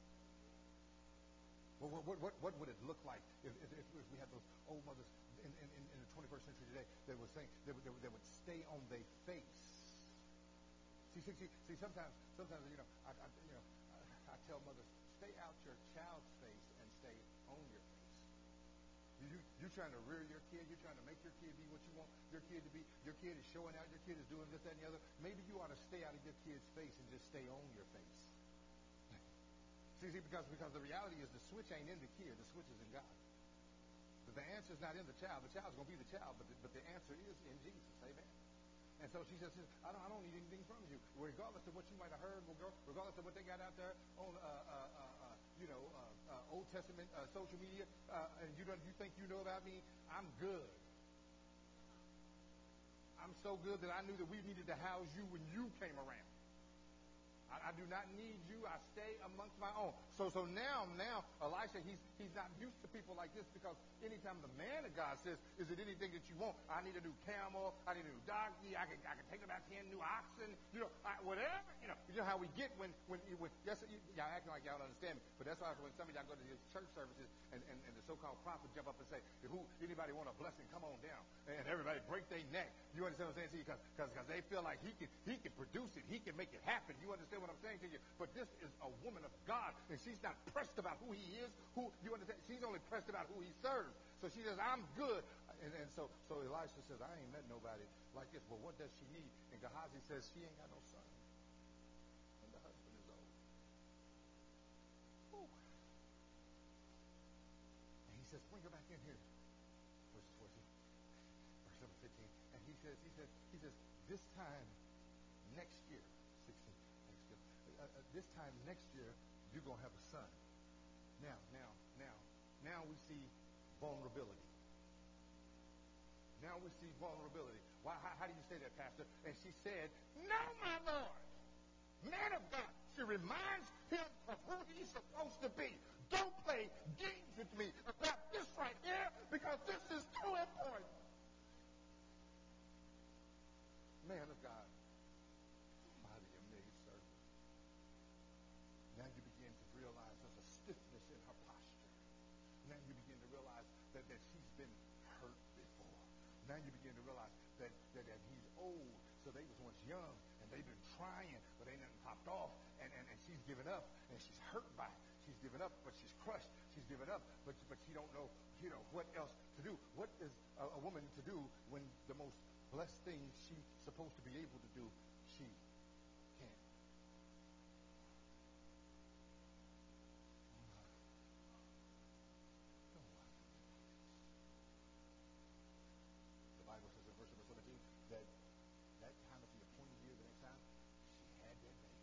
S1: Well, what, what, what, what would it look like if, if, if we had those old mothers in, in, in the twenty-first century today that would saying they would, they would, they would stay on their face? See, see, see, see sometimes, sometimes you know, I, I you know, I, I tell mothers, stay out your child's face and stay on your face. You, you're trying to rear your kid. You're trying to make your kid be what you want your kid to be. Your kid is showing out. Your kid is doing this, that, and the other. Maybe you ought to stay out of your kid's face and just stay on your face. See, see, because, because the reality is the switch ain't in the kid. The switch is in God. But the answer is not in the child. The child's going to be the child, but the, but the answer is in Jesus. Amen. And so she says, I don't, I don't need anything from you. Regardless of what you might have heard, regardless of what they got out there on, uh, uh, uh, you know, uh, uh, Old Testament uh, social media, uh, and you don't, you think you know about me, I'm good. I'm so good that I knew that we needed to house you when you came around. I, I do not need you. I stay amongst my own. So so now, now, Elisha, he's he's not used to people like this because anytime the man of God says, is it anything that you want? I need a new camel. I need a new donkey. I can I can take about ten new oxen. You know, I, whatever. You know, you know how we get when when when yes, y'all acting like y'all don't understand me. But that's why when some of y'all go to these church services and, and, and the so-called prophet jump up and say, who anybody want a blessing? Come on down. And everybody break their neck. You understand what I'm saying? See, because because they feel like he can he can produce it. He can make it happen. You understand what I'm saying to you? But this is a woman of God, and she's not pressed about who he is. Who you understand? She's only pressed about who he serves. So she says, "I'm good." And, and so so Elisha says, "I ain't met nobody like this." But what does she need? And Gehazi says, "She ain't got no son, and the husband is old." Ooh. And he says, "Bring her back in here." Verse fourteen, verse number fifteen, and he says, he says, he says, "This time next year, sixteen." Uh, uh, this time next year, you're going to have a son. Now, now, Now we see vulnerability. Now we see vulnerability. Why? How, how do you say that, Pastor? And she said, "No, my Lord, man of God." She reminds him of who he's supposed to be. Don't play games with me about this right here, because this is too important. Man of God, mighty amazed servant. Now you begin to realize there's a stiffness in her posture. Now you begin to realize that, that she's been hurt before. Now you begin to realize that, that, that he's old, so they was once young, and they've been trying, but ain't nothing popped off, and, and, and she's given up, and she's hurt by it. She's given up, but she's crushed. She's given up, but but she don't know, you know, what else to do. What is a, a woman to do when the most blessed thing she's supposed to be able to do, she can't? The Bible says in verse number seventeen that that time of the appointed year, the next time, she had that baby.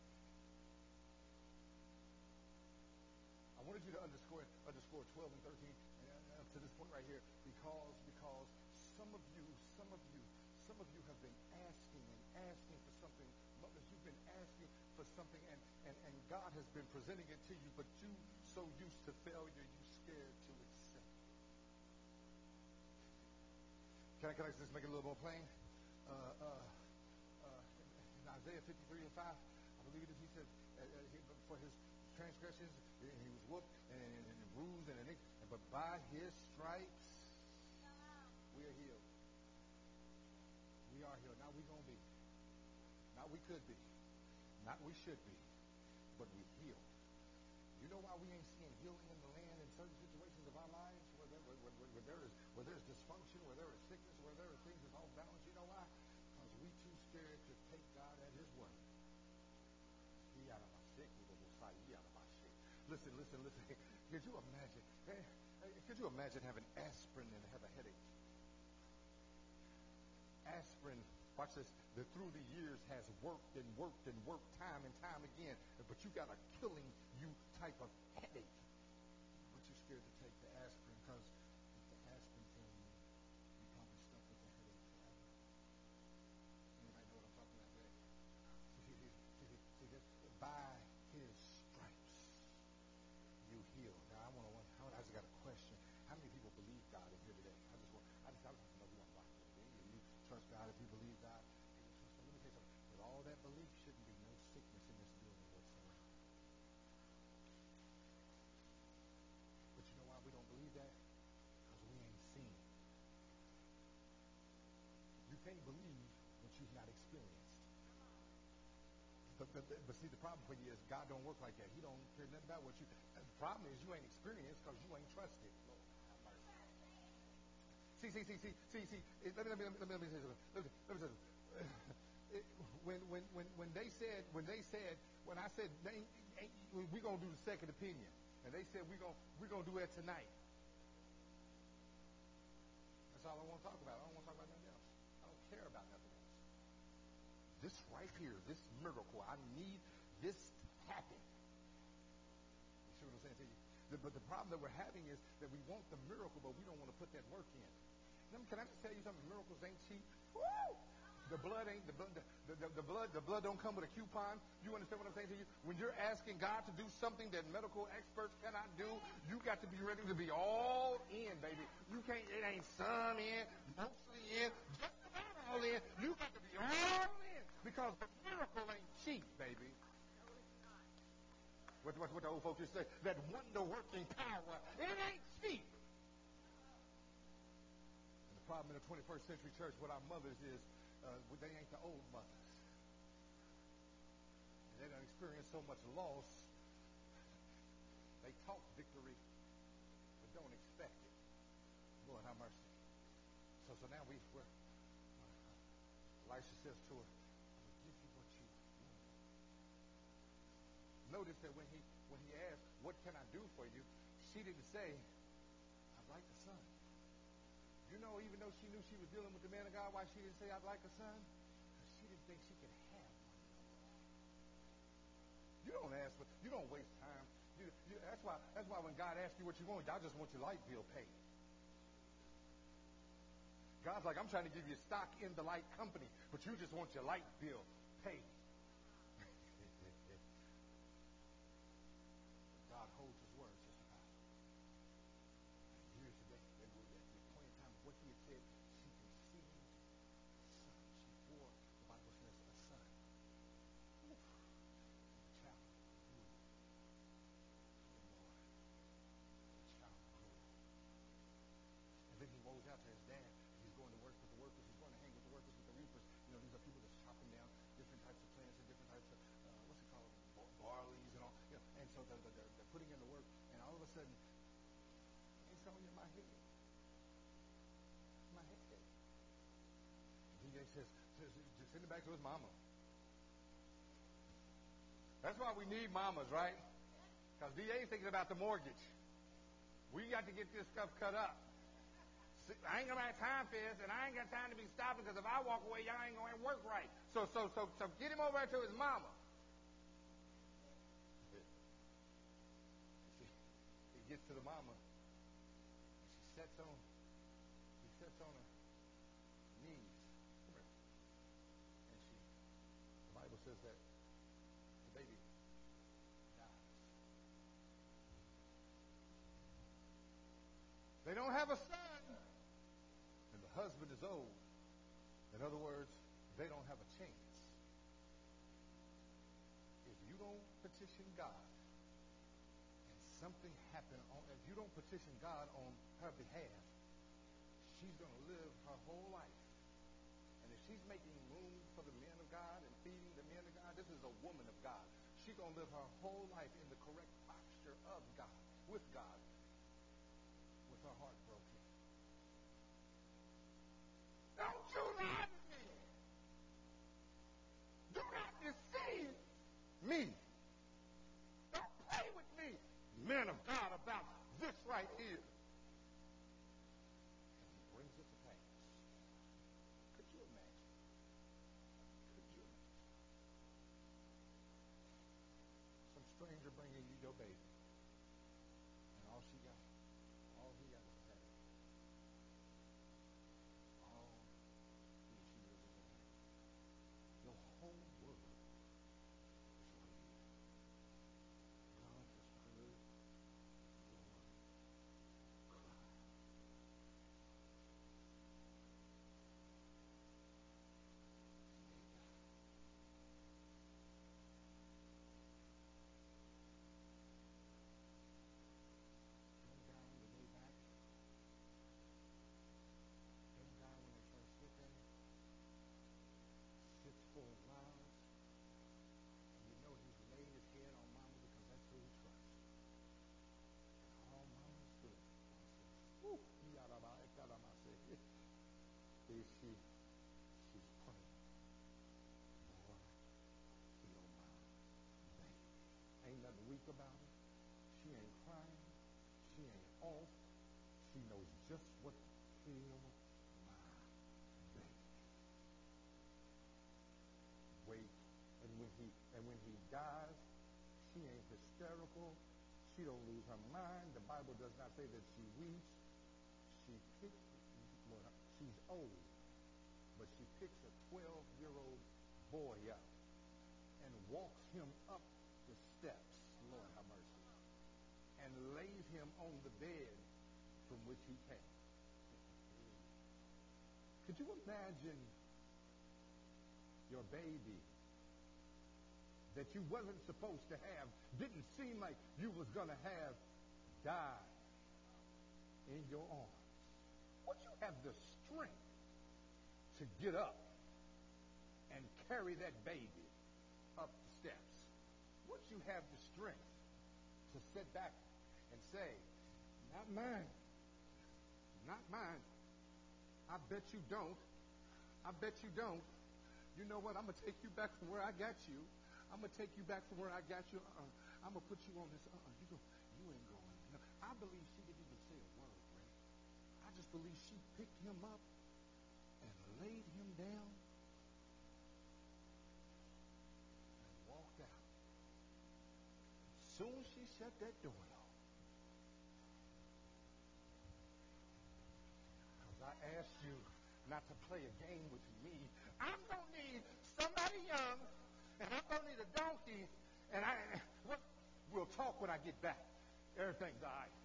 S1: I wanted you to underscore underscore twelve and thirteen and up to this point right here, because because some of you, some of you, some of you have been asking and asking for something. Mothers, you've been asking for something, and, and, and God has been presenting it to you, but you so used to failure, you scared to accept it. Can I, can I just make it a little more plain? Uh, uh, uh, in Isaiah fifty-three and five, I believe it is, he says, uh, uh, he, for his transgressions, he was whooped and, and, and bruised and iniquity, but by his stripes we are healed. We are healed. Not we gonna be. Not we could be. Not we should be. But we healed. You know why we ain't seeing healing in the land in certain situations of our lives where there, where, where, where there is where there's dysfunction, where there is sickness, where there are things that's off balance? You know why? Because we too scared to take God at his word. He out of my sick, he out of my shit. Listen, listen, listen. Could you imagine? Could you imagine having aspirin and have a headache? Aspirin, watch this, that through the years has worked and worked and worked time and time again, but you got a killing you type of headache. But you're scared to take the aspirin because if the aspirin kills you, you're probably stuck with the headache forever. Anybody know what I'm talking about there? See, see, see, see, see this, by his stripes you heal. Now I want to. I just got a question. How many people believe God in here today? I just want. I just. I just want to know who I'm rocking with. You trust God if you believe God. Let me tell you something. With all that belief, shouldn't be no sickness in this building whatsoever. But you know why we don't believe that? Because we ain't seen. You can't believe what you've not experienced. But, but, but see, the problem for you is God don't work like that. He don't care nothing about what you. The problem is you ain't experienced because you ain't trusted. Lord, have mercy. See, see, see, see, see, see. Let me, let me, let me, let me say something. Let me, let me say something. It, when, when, when, when they said, when they said, when I said, they, we're gonna do the second opinion, and they said we're gonna, we're gonna do that tonight. That's all I want to talk about. I don't want to talk about nothing else. I don't care about nothing else. This right here, this miracle, I need this to happen. You see what I'm saying to you? The, but the problem that we're having is that we want the miracle, but we don't want to put that work in. Now, can I just tell you something? Miracles ain't cheap. Woo! The blood ain't the blood. The, the, the blood. The blood don't come with a coupon. You understand what I'm saying to you? When you're asking God to do something that medical experts cannot do, you got to be ready to be all in, baby. You can't. It ain't some in, mostly in, just about all in. You got to be all in because the miracle ain't cheap, baby. What, what, what the old folks used to say? That wonder-working power. It ain't cheap. And the problem in the twenty-first century church with our mothers is uh, they ain't the old mothers. And they don't experience so much loss. They talk victory, but don't expect it. Lord, have mercy. So, so now we, we're, uh, Elisha says to her, I'm going to give you what you want. Notice that when he when he asked, what can I do for you? She didn't say, I'd like a son. You know, even though she knew she was dealing with the man of God, why she didn't say, I'd like a son? Because she didn't think she could have one. You don't ask for, you don't waste time You, you, that's why. That's why when God asks you what you want, y'all just want your light bill paid. God's like, I'm trying to give you stock in the light company, but you just want your light bill paid. God holds his word just about it. And here's the day. They were at the point in time of what he had said. She conceived a son. She bore, the Bible says, a son. Oof. The child grew. Oh, Lord. The child grew. And then he goes out to his dad. He's going to work with the workers. He's going to hang with the workers, with the reapers. You know, these are people that's chopping down different types of plants and different types of, uh, what's it called, barleys and all. You know, and so they're, they're, they're putting in the work. And all of a sudden, it's only in my head. My head. And D J says, says, just send it back to his mama. That's why we need mamas, right? Because D A's thinking about the mortgage. We got to get this stuff cut up. I ain't gonna have time for this, and I ain't got time to be stopping, because if I walk away, y'all ain't gonna work right. So, so, so, so, get him over to his mama. He gets to the mama, and she sits on, he sits on her knees. Come here. And she, the Bible says that the baby dies. They don't have a son. And the husband is old. In other words, they don't have a chance. If you don't petition God, and something happened, on, if you don't petition God on her behalf, she's going to live her whole life. And if she's making room for the men of God and feeding the men of God, this is a woman of God. She's going to live her whole life in the correct posture of God, with God, with her heart broken. Don't you lie to me. Do not deceive me. Don't play with me, men of God, about this right here. And he brings it to pass. Could you imagine? Could you imagine? Some stranger bringing you your baby, and all she got, all he got is a headache. All he or she is is a headache. Your whole world is right here. God has heard your cry. And they die. Don't die on the way back. Don't die when they first get there. Sits full of lies. And you know he's laid his head on mama because that's who he trusts. And all mama's doing is, whoo, is she, she's praying, Lord, heal my baby. Ain't nothing weak about her. She ain't crying. She ain't off. She knows just what to heal my baby. Wait, and when he and when he dies, she ain't hysterical. She don't lose her mind. The Bible does not say that she weeps. She picks, Lord, she's old, but she picks a twelve-year-old boy up and walks him up the steps, Lord have mercy, and lays him on the bed from which he came. Could you imagine your baby that you wasn't supposed to have, didn't seem like you was going to have, die in your arms? Would you have the strength to get up and carry that baby up the steps? Would you have the strength to sit back and say, not mine, not mine. I bet you don't. I bet you don't. You know what? I'm going to take you back from where I got you. I'm going to take you back from where I got you. Uh-uh. I'm going to put you on this. Uh-uh. You, go, you ain't going. No. I believe she didn't even say a word, Brent. I just believe she picked him up and laid him down and walked out and soon as she shut that door off, because I asked you not to play a game with me. I'm going to need somebody young, and I'm going to need a donkey, and I what, we'll talk when I get back. Everything's all right.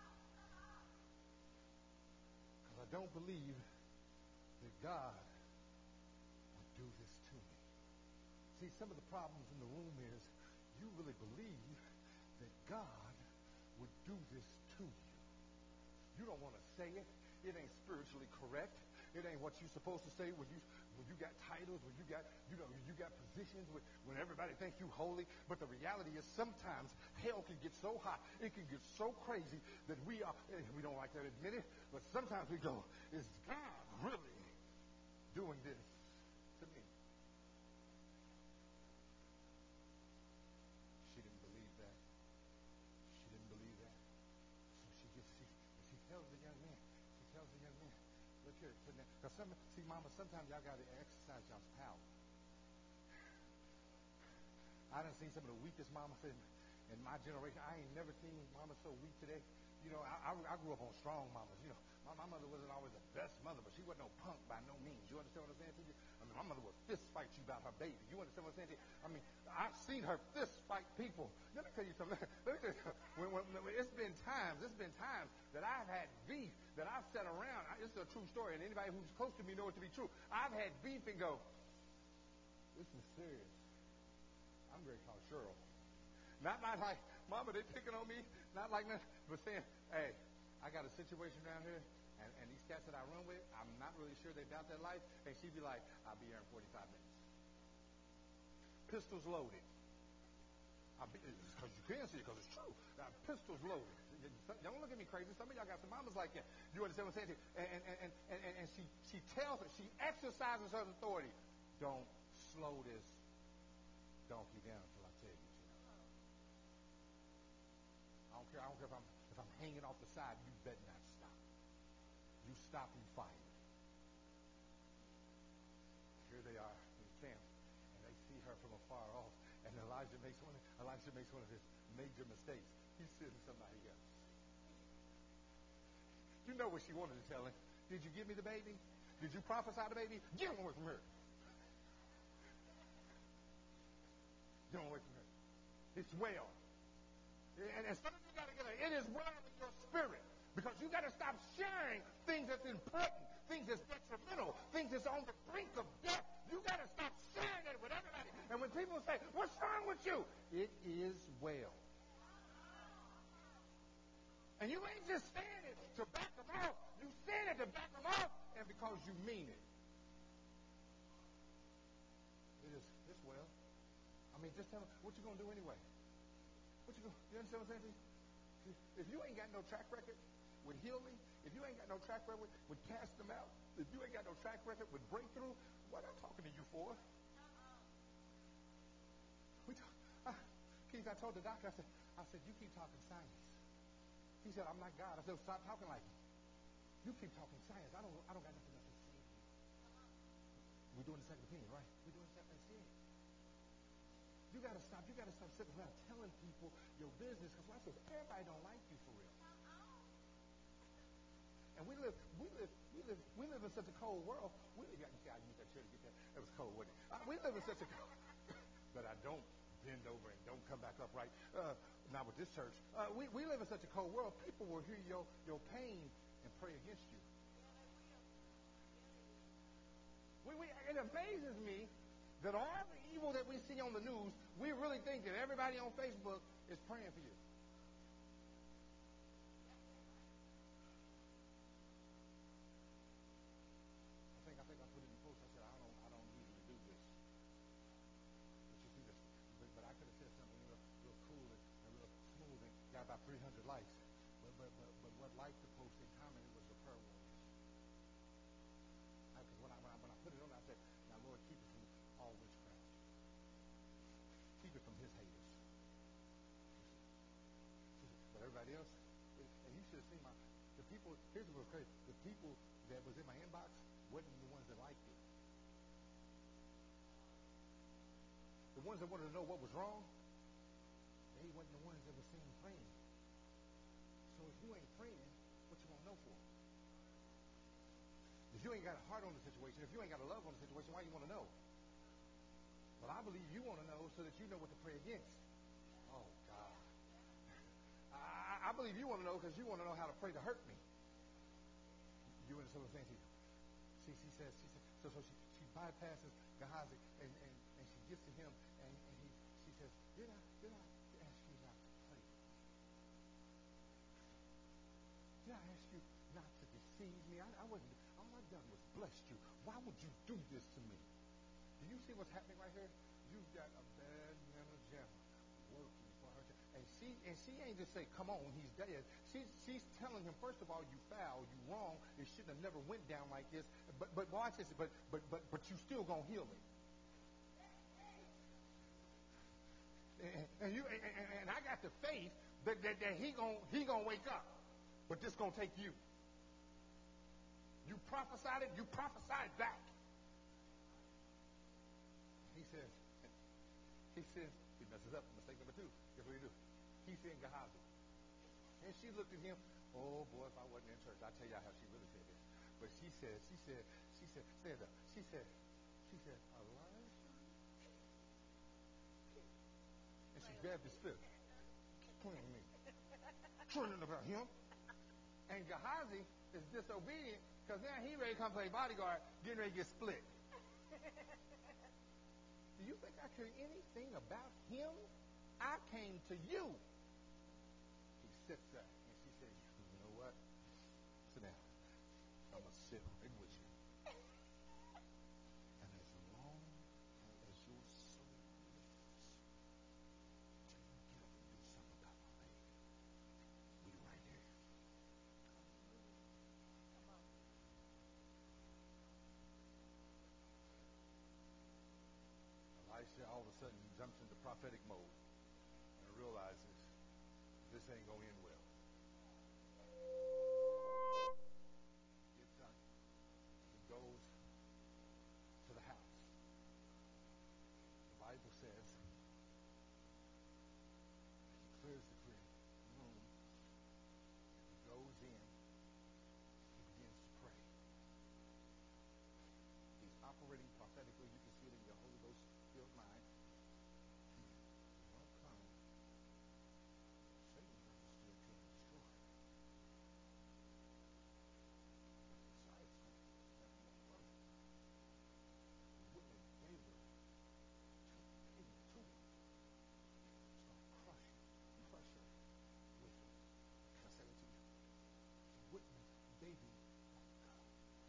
S1: Because I don't believe that God would do this to me. See, some of the problems in the room is you really believe that God would do this to you. You don't want to say it. It ain't spiritually correct. It ain't what you're supposed to say when you when you got titles, when you got you know you got positions, when, when everybody thinks you holy. But the reality is sometimes hell can get so hot, it can get so crazy that we are and we don't like to admit it, but sometimes we go, is God really doing this to me? She didn't believe that. She didn't believe that. So she gets she, she tells the young man, she tells the young man, look here, because some see, mama, sometimes y'all got to exercise y'all's power. I done seen some of the weakest mamas in, in my generation. I ain't never seen mama so weak today. You know, I, I, I grew up on strong mamas. You know, my, my mother wasn't always the best mother, but she wasn't no punk by no means. You understand what I'm saying to you? I mean, my mother would fist fight you about her baby. You understand what I'm saying to you? I mean, I've seen her fist fight people. Let me tell you something. Let me tell you something. When, when, when, it's been times, it's been times that I've had beef, that I've sat around. I, it's a true story, and anybody who's close to me knows it to be true. I've had beef and go, this is serious. I'm going to call Cheryl. Not, not like, Mama, they picking on me. Not like that, but saying, hey, I got a situation around here, and, and these cats that I run with, I'm not really sure they doubt their life. And she'd be like, I'll be here in forty-five minutes. Pistols loaded. Because you can see it, because it's true. Now, pistols loaded. Don't look at me crazy. Some of y'all got some mamas like that. You understand what I'm saying? And, and, and, and, and, and she, she tells her, she exercises her authority. Don't slow this donkey down until I tell you to. I don't care. I don't care if I'm if I'm hanging off the side. You better not stop. You stop, you fight. Here they are in camp, and they see her from afar off. And Elijah makes one. Elijah makes one of his major mistakes. He's sending somebody else. You know what she wanted to tell him? Did you give me the baby? Did you prophesy the baby? Get away from her. Get away from her. It's well. And, and some of you got to get it. It is well in your spirit. Because you got to stop sharing things that's important, things that's detrimental, things that's on the brink of death. You got to stop sharing it with everybody. And when people say, what's wrong with you? It is well. And you ain't just saying it to back them off. You saying it to back them off and because you mean it. It is, it's well. I mean, just tell them, what you going to do anyway? What you, you understand what I'm saying? If you ain't got no track record with healing, if you ain't got no track record with cast them out, if you ain't got no track record with breakthrough, what am I talking to you for? We talk, uh, Keith, I told the doctor, I said, I said, you keep talking science. He said, I'm not God. I said, stop talking like it. You keep talking science. I don't, I don't got nothing else to say to you. We're doing the second opinion, right? We're doing the second opinion. You got to stop. You got to stop sitting around telling people your business. Because watch this, everybody don't like you for real. And we live, we live, we live, we live in such a cold world. We live. You see, I used that chair to get that. It was cold, wasn't it? Uh, we live in such a cold. But I don't bend over and don't come back upright. Uh, not with this church. Uh, we we live in such a cold world. People will hear your your pain and pray against you. We, we it amazes me that all the evil that we see on the news, we really think that everybody on Facebook is praying for you. I think I think I put it in the post. I said I don't I don't usually do this, but you see this. But, but I could have said something real real cool and, and real smooth and got about three hundred likes. But but but but what liked the post and commented was the prayer warriors. Because when I, when I when I put it on, I said, "Now Lord, keep it from all witchcraft. Keep it from his haters." But everybody else, and you should have seen my the people. Here's what was crazy: the people that was in my inbox wasn't the ones that liked it. The ones that wanted to know what was wrong, They wasn't the ones that were saying praying. So if you ain't praying, what you want to know for? If you ain't got a heart on the situation, if you ain't got a love on the situation, why you want to know? Well, I believe you want to know so that you know what to pray against. Oh, God. I, I believe you want to know because you want to know how to pray to hurt me. You understand what I'm saying to you? See, she says, she says, so, so she, she bypasses Gehazi and, and, and she gets to him and, and he, she says, did I, did I ask you not to pray? Did I ask you not to deceive me? I, I wasn't, all I done was blessed you. Why would you do this to me? Do you see what's happening right here? You've got a bad mamma jamma working for her. And she and she ain't just say, come on, he's dead. She's she's telling him, first of all, you foul, you wrong. It shouldn't have never went down like this. But but watch this, but but but but you still gonna heal me. And, and you and, and I got the faith that, that, that he gonna he gonna wake up. But this gonna take you. You prophesied it, you prophesied back. He says, he says, he messes up. Mistake number two. Guess what he do? He said Gehazi. And she looked at him. Oh boy, if I wasn't in church, I'll tell y'all how she really said this. But she said, she said, she said, stand up. She said, she said, Elijah? And she grabbed his fist. Keep playing with me. Training about him. And Gehazi is disobedient because now he ready to come play bodyguard, getting ready to get split. Do you think I care anything about him? I came to you. He sits there, and she says, you know what? Sit down. I'm going to sit right with you. And as long as your soul lives, till you get up and do something about my baby, we right here. Elisha all of a sudden jumps into prophetic mode and realizes this ain't going to end well. Gets up. He goes to the house. The Bible says he clears the room. He goes in. He begins to pray. He's operating prophetically. You can see it in your Holy Ghost filled mind. Don't come. Satan comes to steal, kill, and destroy. Besides, that one woman wouldn't have gave her to him, to him. It's going to crush her, crush her with him. Can I say that to you? He wouldn't have gave him. Oh God.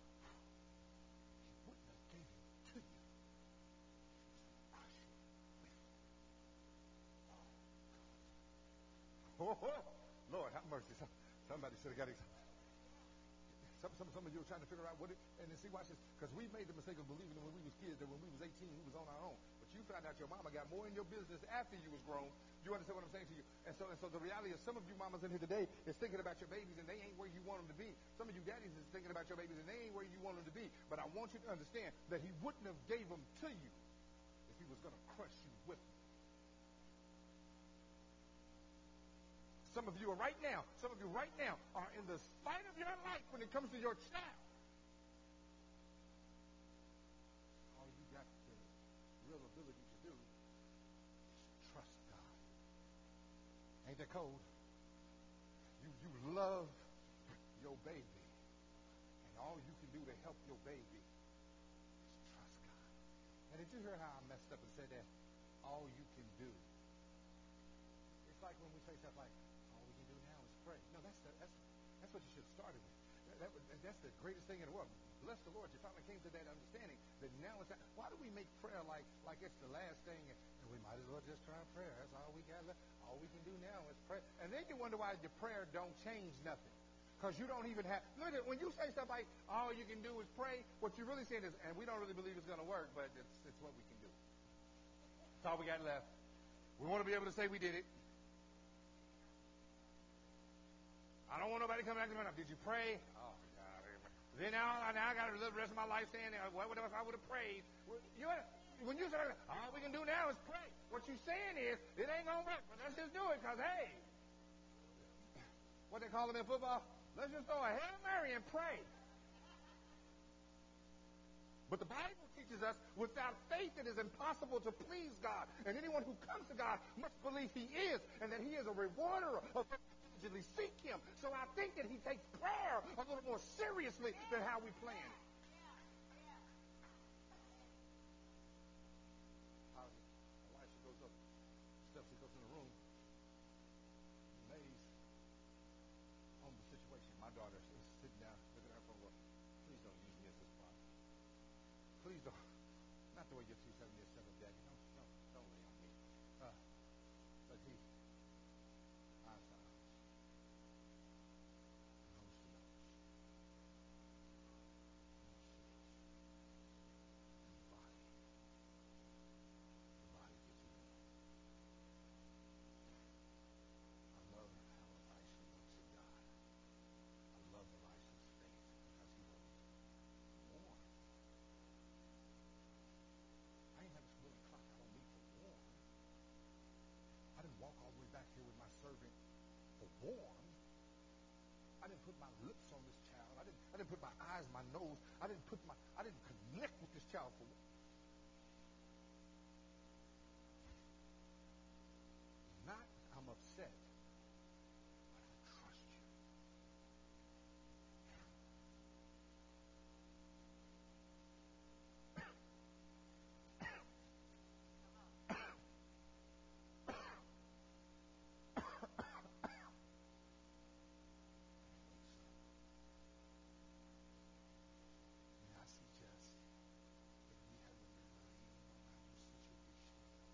S1: He wouldn't have gave him to you. Oh, oh, Lord, have mercy. Somebody should have got it. Some, some, some of you are trying to figure out what it, and then see, watch this, because we made the mistake of believing that when we was kids, that when we was eighteen, we was on our own. But you found out your mama got more in your business after you was grown. You understand what I'm saying to you? And so, and so the reality is some of you mamas in here today is thinking about your babies and they ain't where you want them to be. Some of you daddies is thinking about your babies and they ain't where you want them to be. But I want you to understand that he wouldn't have gave them to you if he was going to crush you with them. Some of you are right now, some of you right now are in the fight of your life when it comes to your child. All you got the real ability to do is trust God. Ain't that cold? You you love your baby. And all you can do to help your baby is trust God. And did you hear how I messed up and said that? All you can do. It's like when we say stuff like, all we can do now is pray. No, that's the, that's that's what you should have started with. That, that, that's the greatest thing in the world. Bless the Lord. You finally came to that understanding that now it's that. Why do we make prayer like like it's the last thing and, and we might as well just try prayer? That's all we got left. All we can do now is pray. And then you wonder why your prayer don't change nothing. Because you don't even have, look at, when you say stuff like, all you can do is pray, what you're really saying is, and we don't really believe it's going to work, but it's, it's what we can do. That's all we got left. We want to be able to say we did it. I don't want nobody coming back to me. Did you pray? Oh, God. Then now, now I got to live the rest of my life saying, what if I would have prayed? You, When you say, all we can do now is pray, what you're saying is, it ain't going to work, but let's just do it because, hey, what they call them in football? Let's just throw a Hail Mary and pray. But the Bible teaches us without faith it is impossible to please God. And anyone who comes to God must believe he is and that he is a rewarder of those who diligently seek him. So I think that he takes prayer a little more seriously than how we plan it. Elisha goes up, steps, he goes in the room, lays on the situation. My daughter is sitting down, looking at her phone, going, please don't use me as this problem. Please don't. Not the way you're two seventy or seven, Daddy. Don't, don't, don't lay on me. Uh, but he, eyes to eyes, nose to nose, and the body, the body gets weak. I love how Elisha looks at God. I love Elisha's faith because he was warned. I ain't have this really clock out on me for warm. I didn't walk all the way back here with my servant for warm. I didn't put my lips on this child. I didn't I didn't put my eyes, my nose. I didn't put my I didn't connect with this child for not I'm upset, but I trust you. And I suggest that we have a relying on our situation.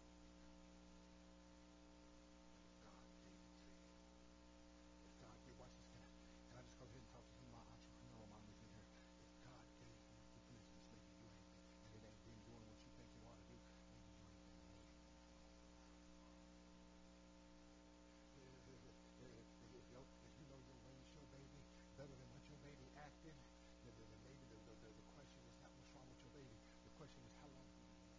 S1: God gave it to you. If God gave, watch this, can I, can I just go ahead and talk to some of my entrepreneurial mommies in here? If God gave you the business, maybe you ain't, and it ain't been doing what you think you ought to do, maybe you ain't been made. If, if, if, your, if you know you'll raise your baby better than what your baby acted, then, then maybe the, the, the, the question is not what's wrong with your baby. The question is how long will you lay?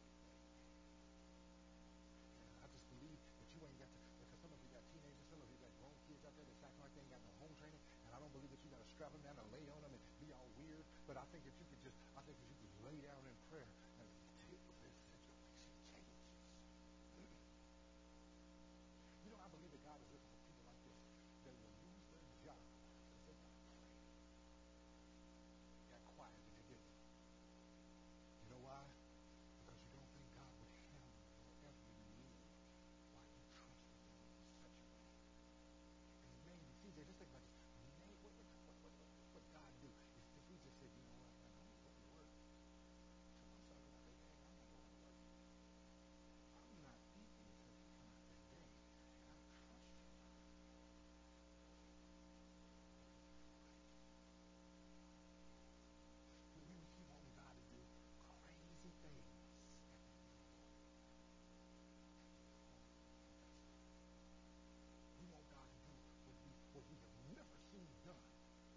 S1: And I just believe that you ain't got to, because some of you got teenagers, some of you got grown kids out there that's acting like they ain't got no home training, and I don't believe that you got to strap them down and lay on them and be all weird, but I think that you could just, I think that you could lay down in prayer and until this situation changes. You know, I believe that God is looking for people like this that will lose their job because they got prayed. Got quiet and they didn't. You know why? Because you don't think God would handle your every need while you trusted him in such a way. And maybe, C J, just think about this. Maybe, what, what, what, what, what would God do if, if we just said, you know what, man, I'm going to work. Tell my son, come out there, hey, I'm not going to work. I'm not eating until you come out that game. And I trust you. We, we we keep wanting God to do crazy things. And then we don't. We want God to do what we, what we have never seen done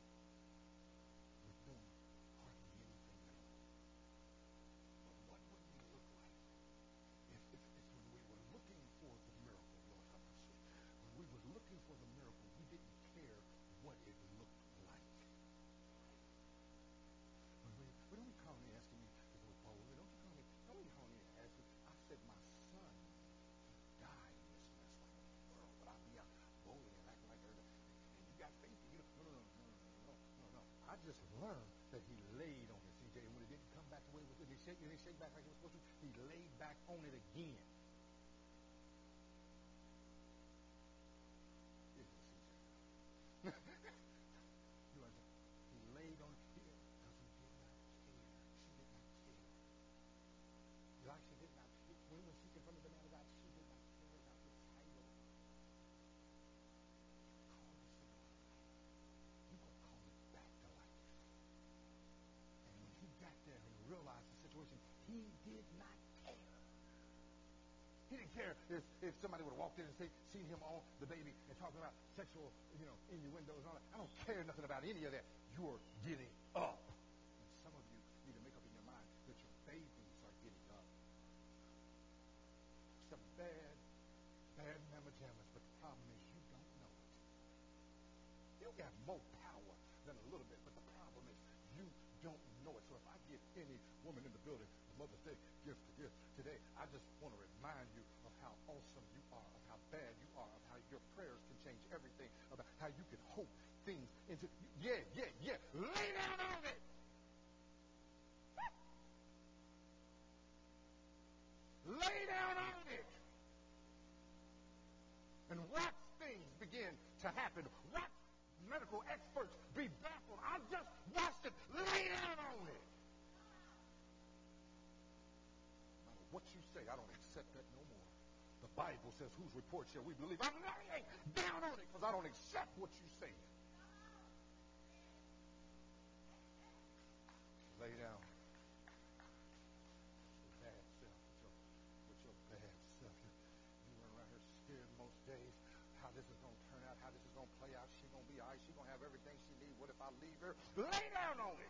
S1: with doing hardly anything at all. But what would we look like if, if, if when we were looking for the miracle, Lord have mercy, when we were looking for the miracle, we didn't care what it looked like. When we, when don't be calling me asking me to go bowling. Don't you call me, don't be calling me and ask me. I said my son died in this mess like the world, but I'll be out bowling and acting like everybody. And you got faith, you know, no, no, no, no, no, no, no, no. I just learned that he laid on it, C J, and when it didn't come back the way it was, and he shake, and he shake back like it was supposed to, he laid back on it again. Isn't it, C J? You understand? He laid on it because he did not care. She did not care. Elisha did not, when, when she confronted the man of God, she did not care about his title. Call this thing life. You're going to call it back to life. And when he got there and realized the situation, he did not care. He didn't care if, if somebody would have walked in and say, seen him on the baby and talking about sexual, you know, innuendos and all that. I don't care nothing about any of that. You're getting up. And some of you need to make up in your mind that your babies are getting up. bad, bad mamma jammas, but the problem is you don't know it. You got more power than a little bit, but the problem is you don't know it. So if I give any woman in the building a Mother's Day gift to give today, I just want to remind you of how awesome you are, of how bad you are, of how your prayers can change everything, about how you can hope things into. Yeah, yeah, yeah. Lay down on it. Lay down on it. And watch things begin to happen. Watch medical experts be baffled. I just watched it. Lay down on it. No matter what you say, I don't accept that no more. The Bible says, whose report shall we believe? I'm laying down on it because I don't accept what you say. Lay down. Your bad self. With your, with your bad self. You, you run around here scared most days. How this is going to turn out, how this is going to play out. She's going to be all right. She's going to have everything she needs. What if I leave her? Lay down on it.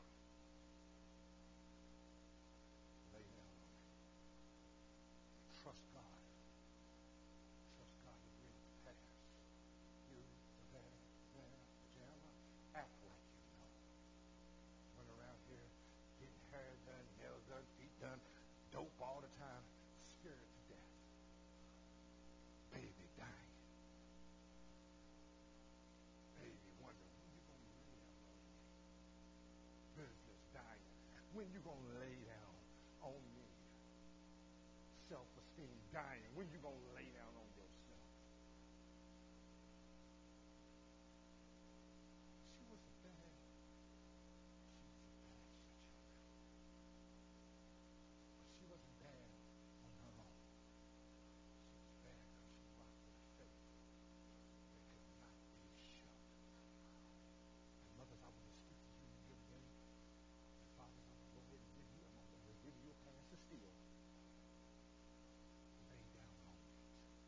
S1: Lay down on it. Trust God. Trust God to bring it to pass. You, the bad, bad pajama, act like you know. Run around here getting hair done, nails done, feet done, dope all the time, scared to death. Baby dying. Baby wondering when you going to lay down on me. Business dying. When you going to lay down on me. Self-esteem dying. When you going to lay down on yourself. She wasn't bad. She was a bad situation. But she wasn't bad on her own. She was bad because she rocked with a faith that could not be shook. And mothers, I want to speak to you in your day. And fathers, I'm going to go ahead and give you, I'm going to give you a pass to steal. Lay down on it.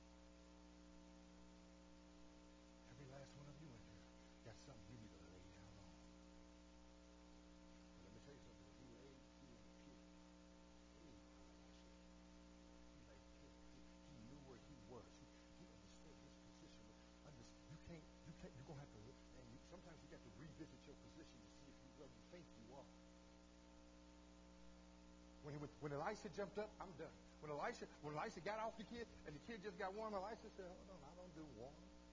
S1: Every last one of you in here got something you need to lay down on. But let me tell you something. If he laid, he laid pit. He laid He laid pit. He, he knew where he was. He, he understood his position. Understood. You can't, you can't, you're going to have to, and you, sometimes you got to revisit your position to see if you where you think you are. When, when, when Elisha jumped up, I'm done. When Elisha, when Elisha got off the kid, and the kid just got warm, Elisha said, hold on, I don't do warm.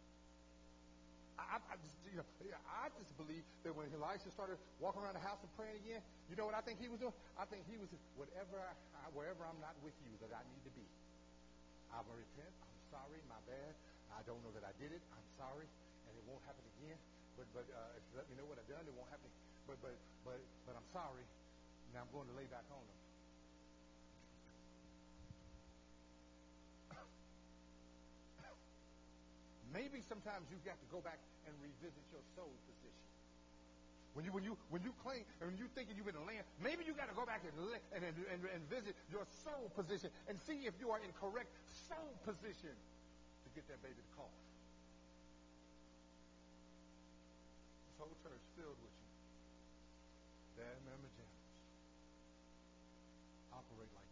S1: I, I, just, you know, I just believe that when Elisha started walking around the house and praying again, you know what I think he was doing? I think he was, whatever, I, I, wherever I'm not with you that I need to be. I will repent. I'm sorry. My bad. I don't know that I did it. I'm sorry. And it won't happen again. But, but uh, if you let me know what I've done, it won't happen. But, but, but, but I'm sorry. Now I'm going to lay back on him. Maybe sometimes you've got to go back and revisit your soul position. When you when you when you claim and when you thinking you've been in the land, maybe you got to go back and, and, and, and, and visit your soul position and see if you are in correct soul position to get that baby to call. This whole church filled with you. Bad mamma jammas. Operate like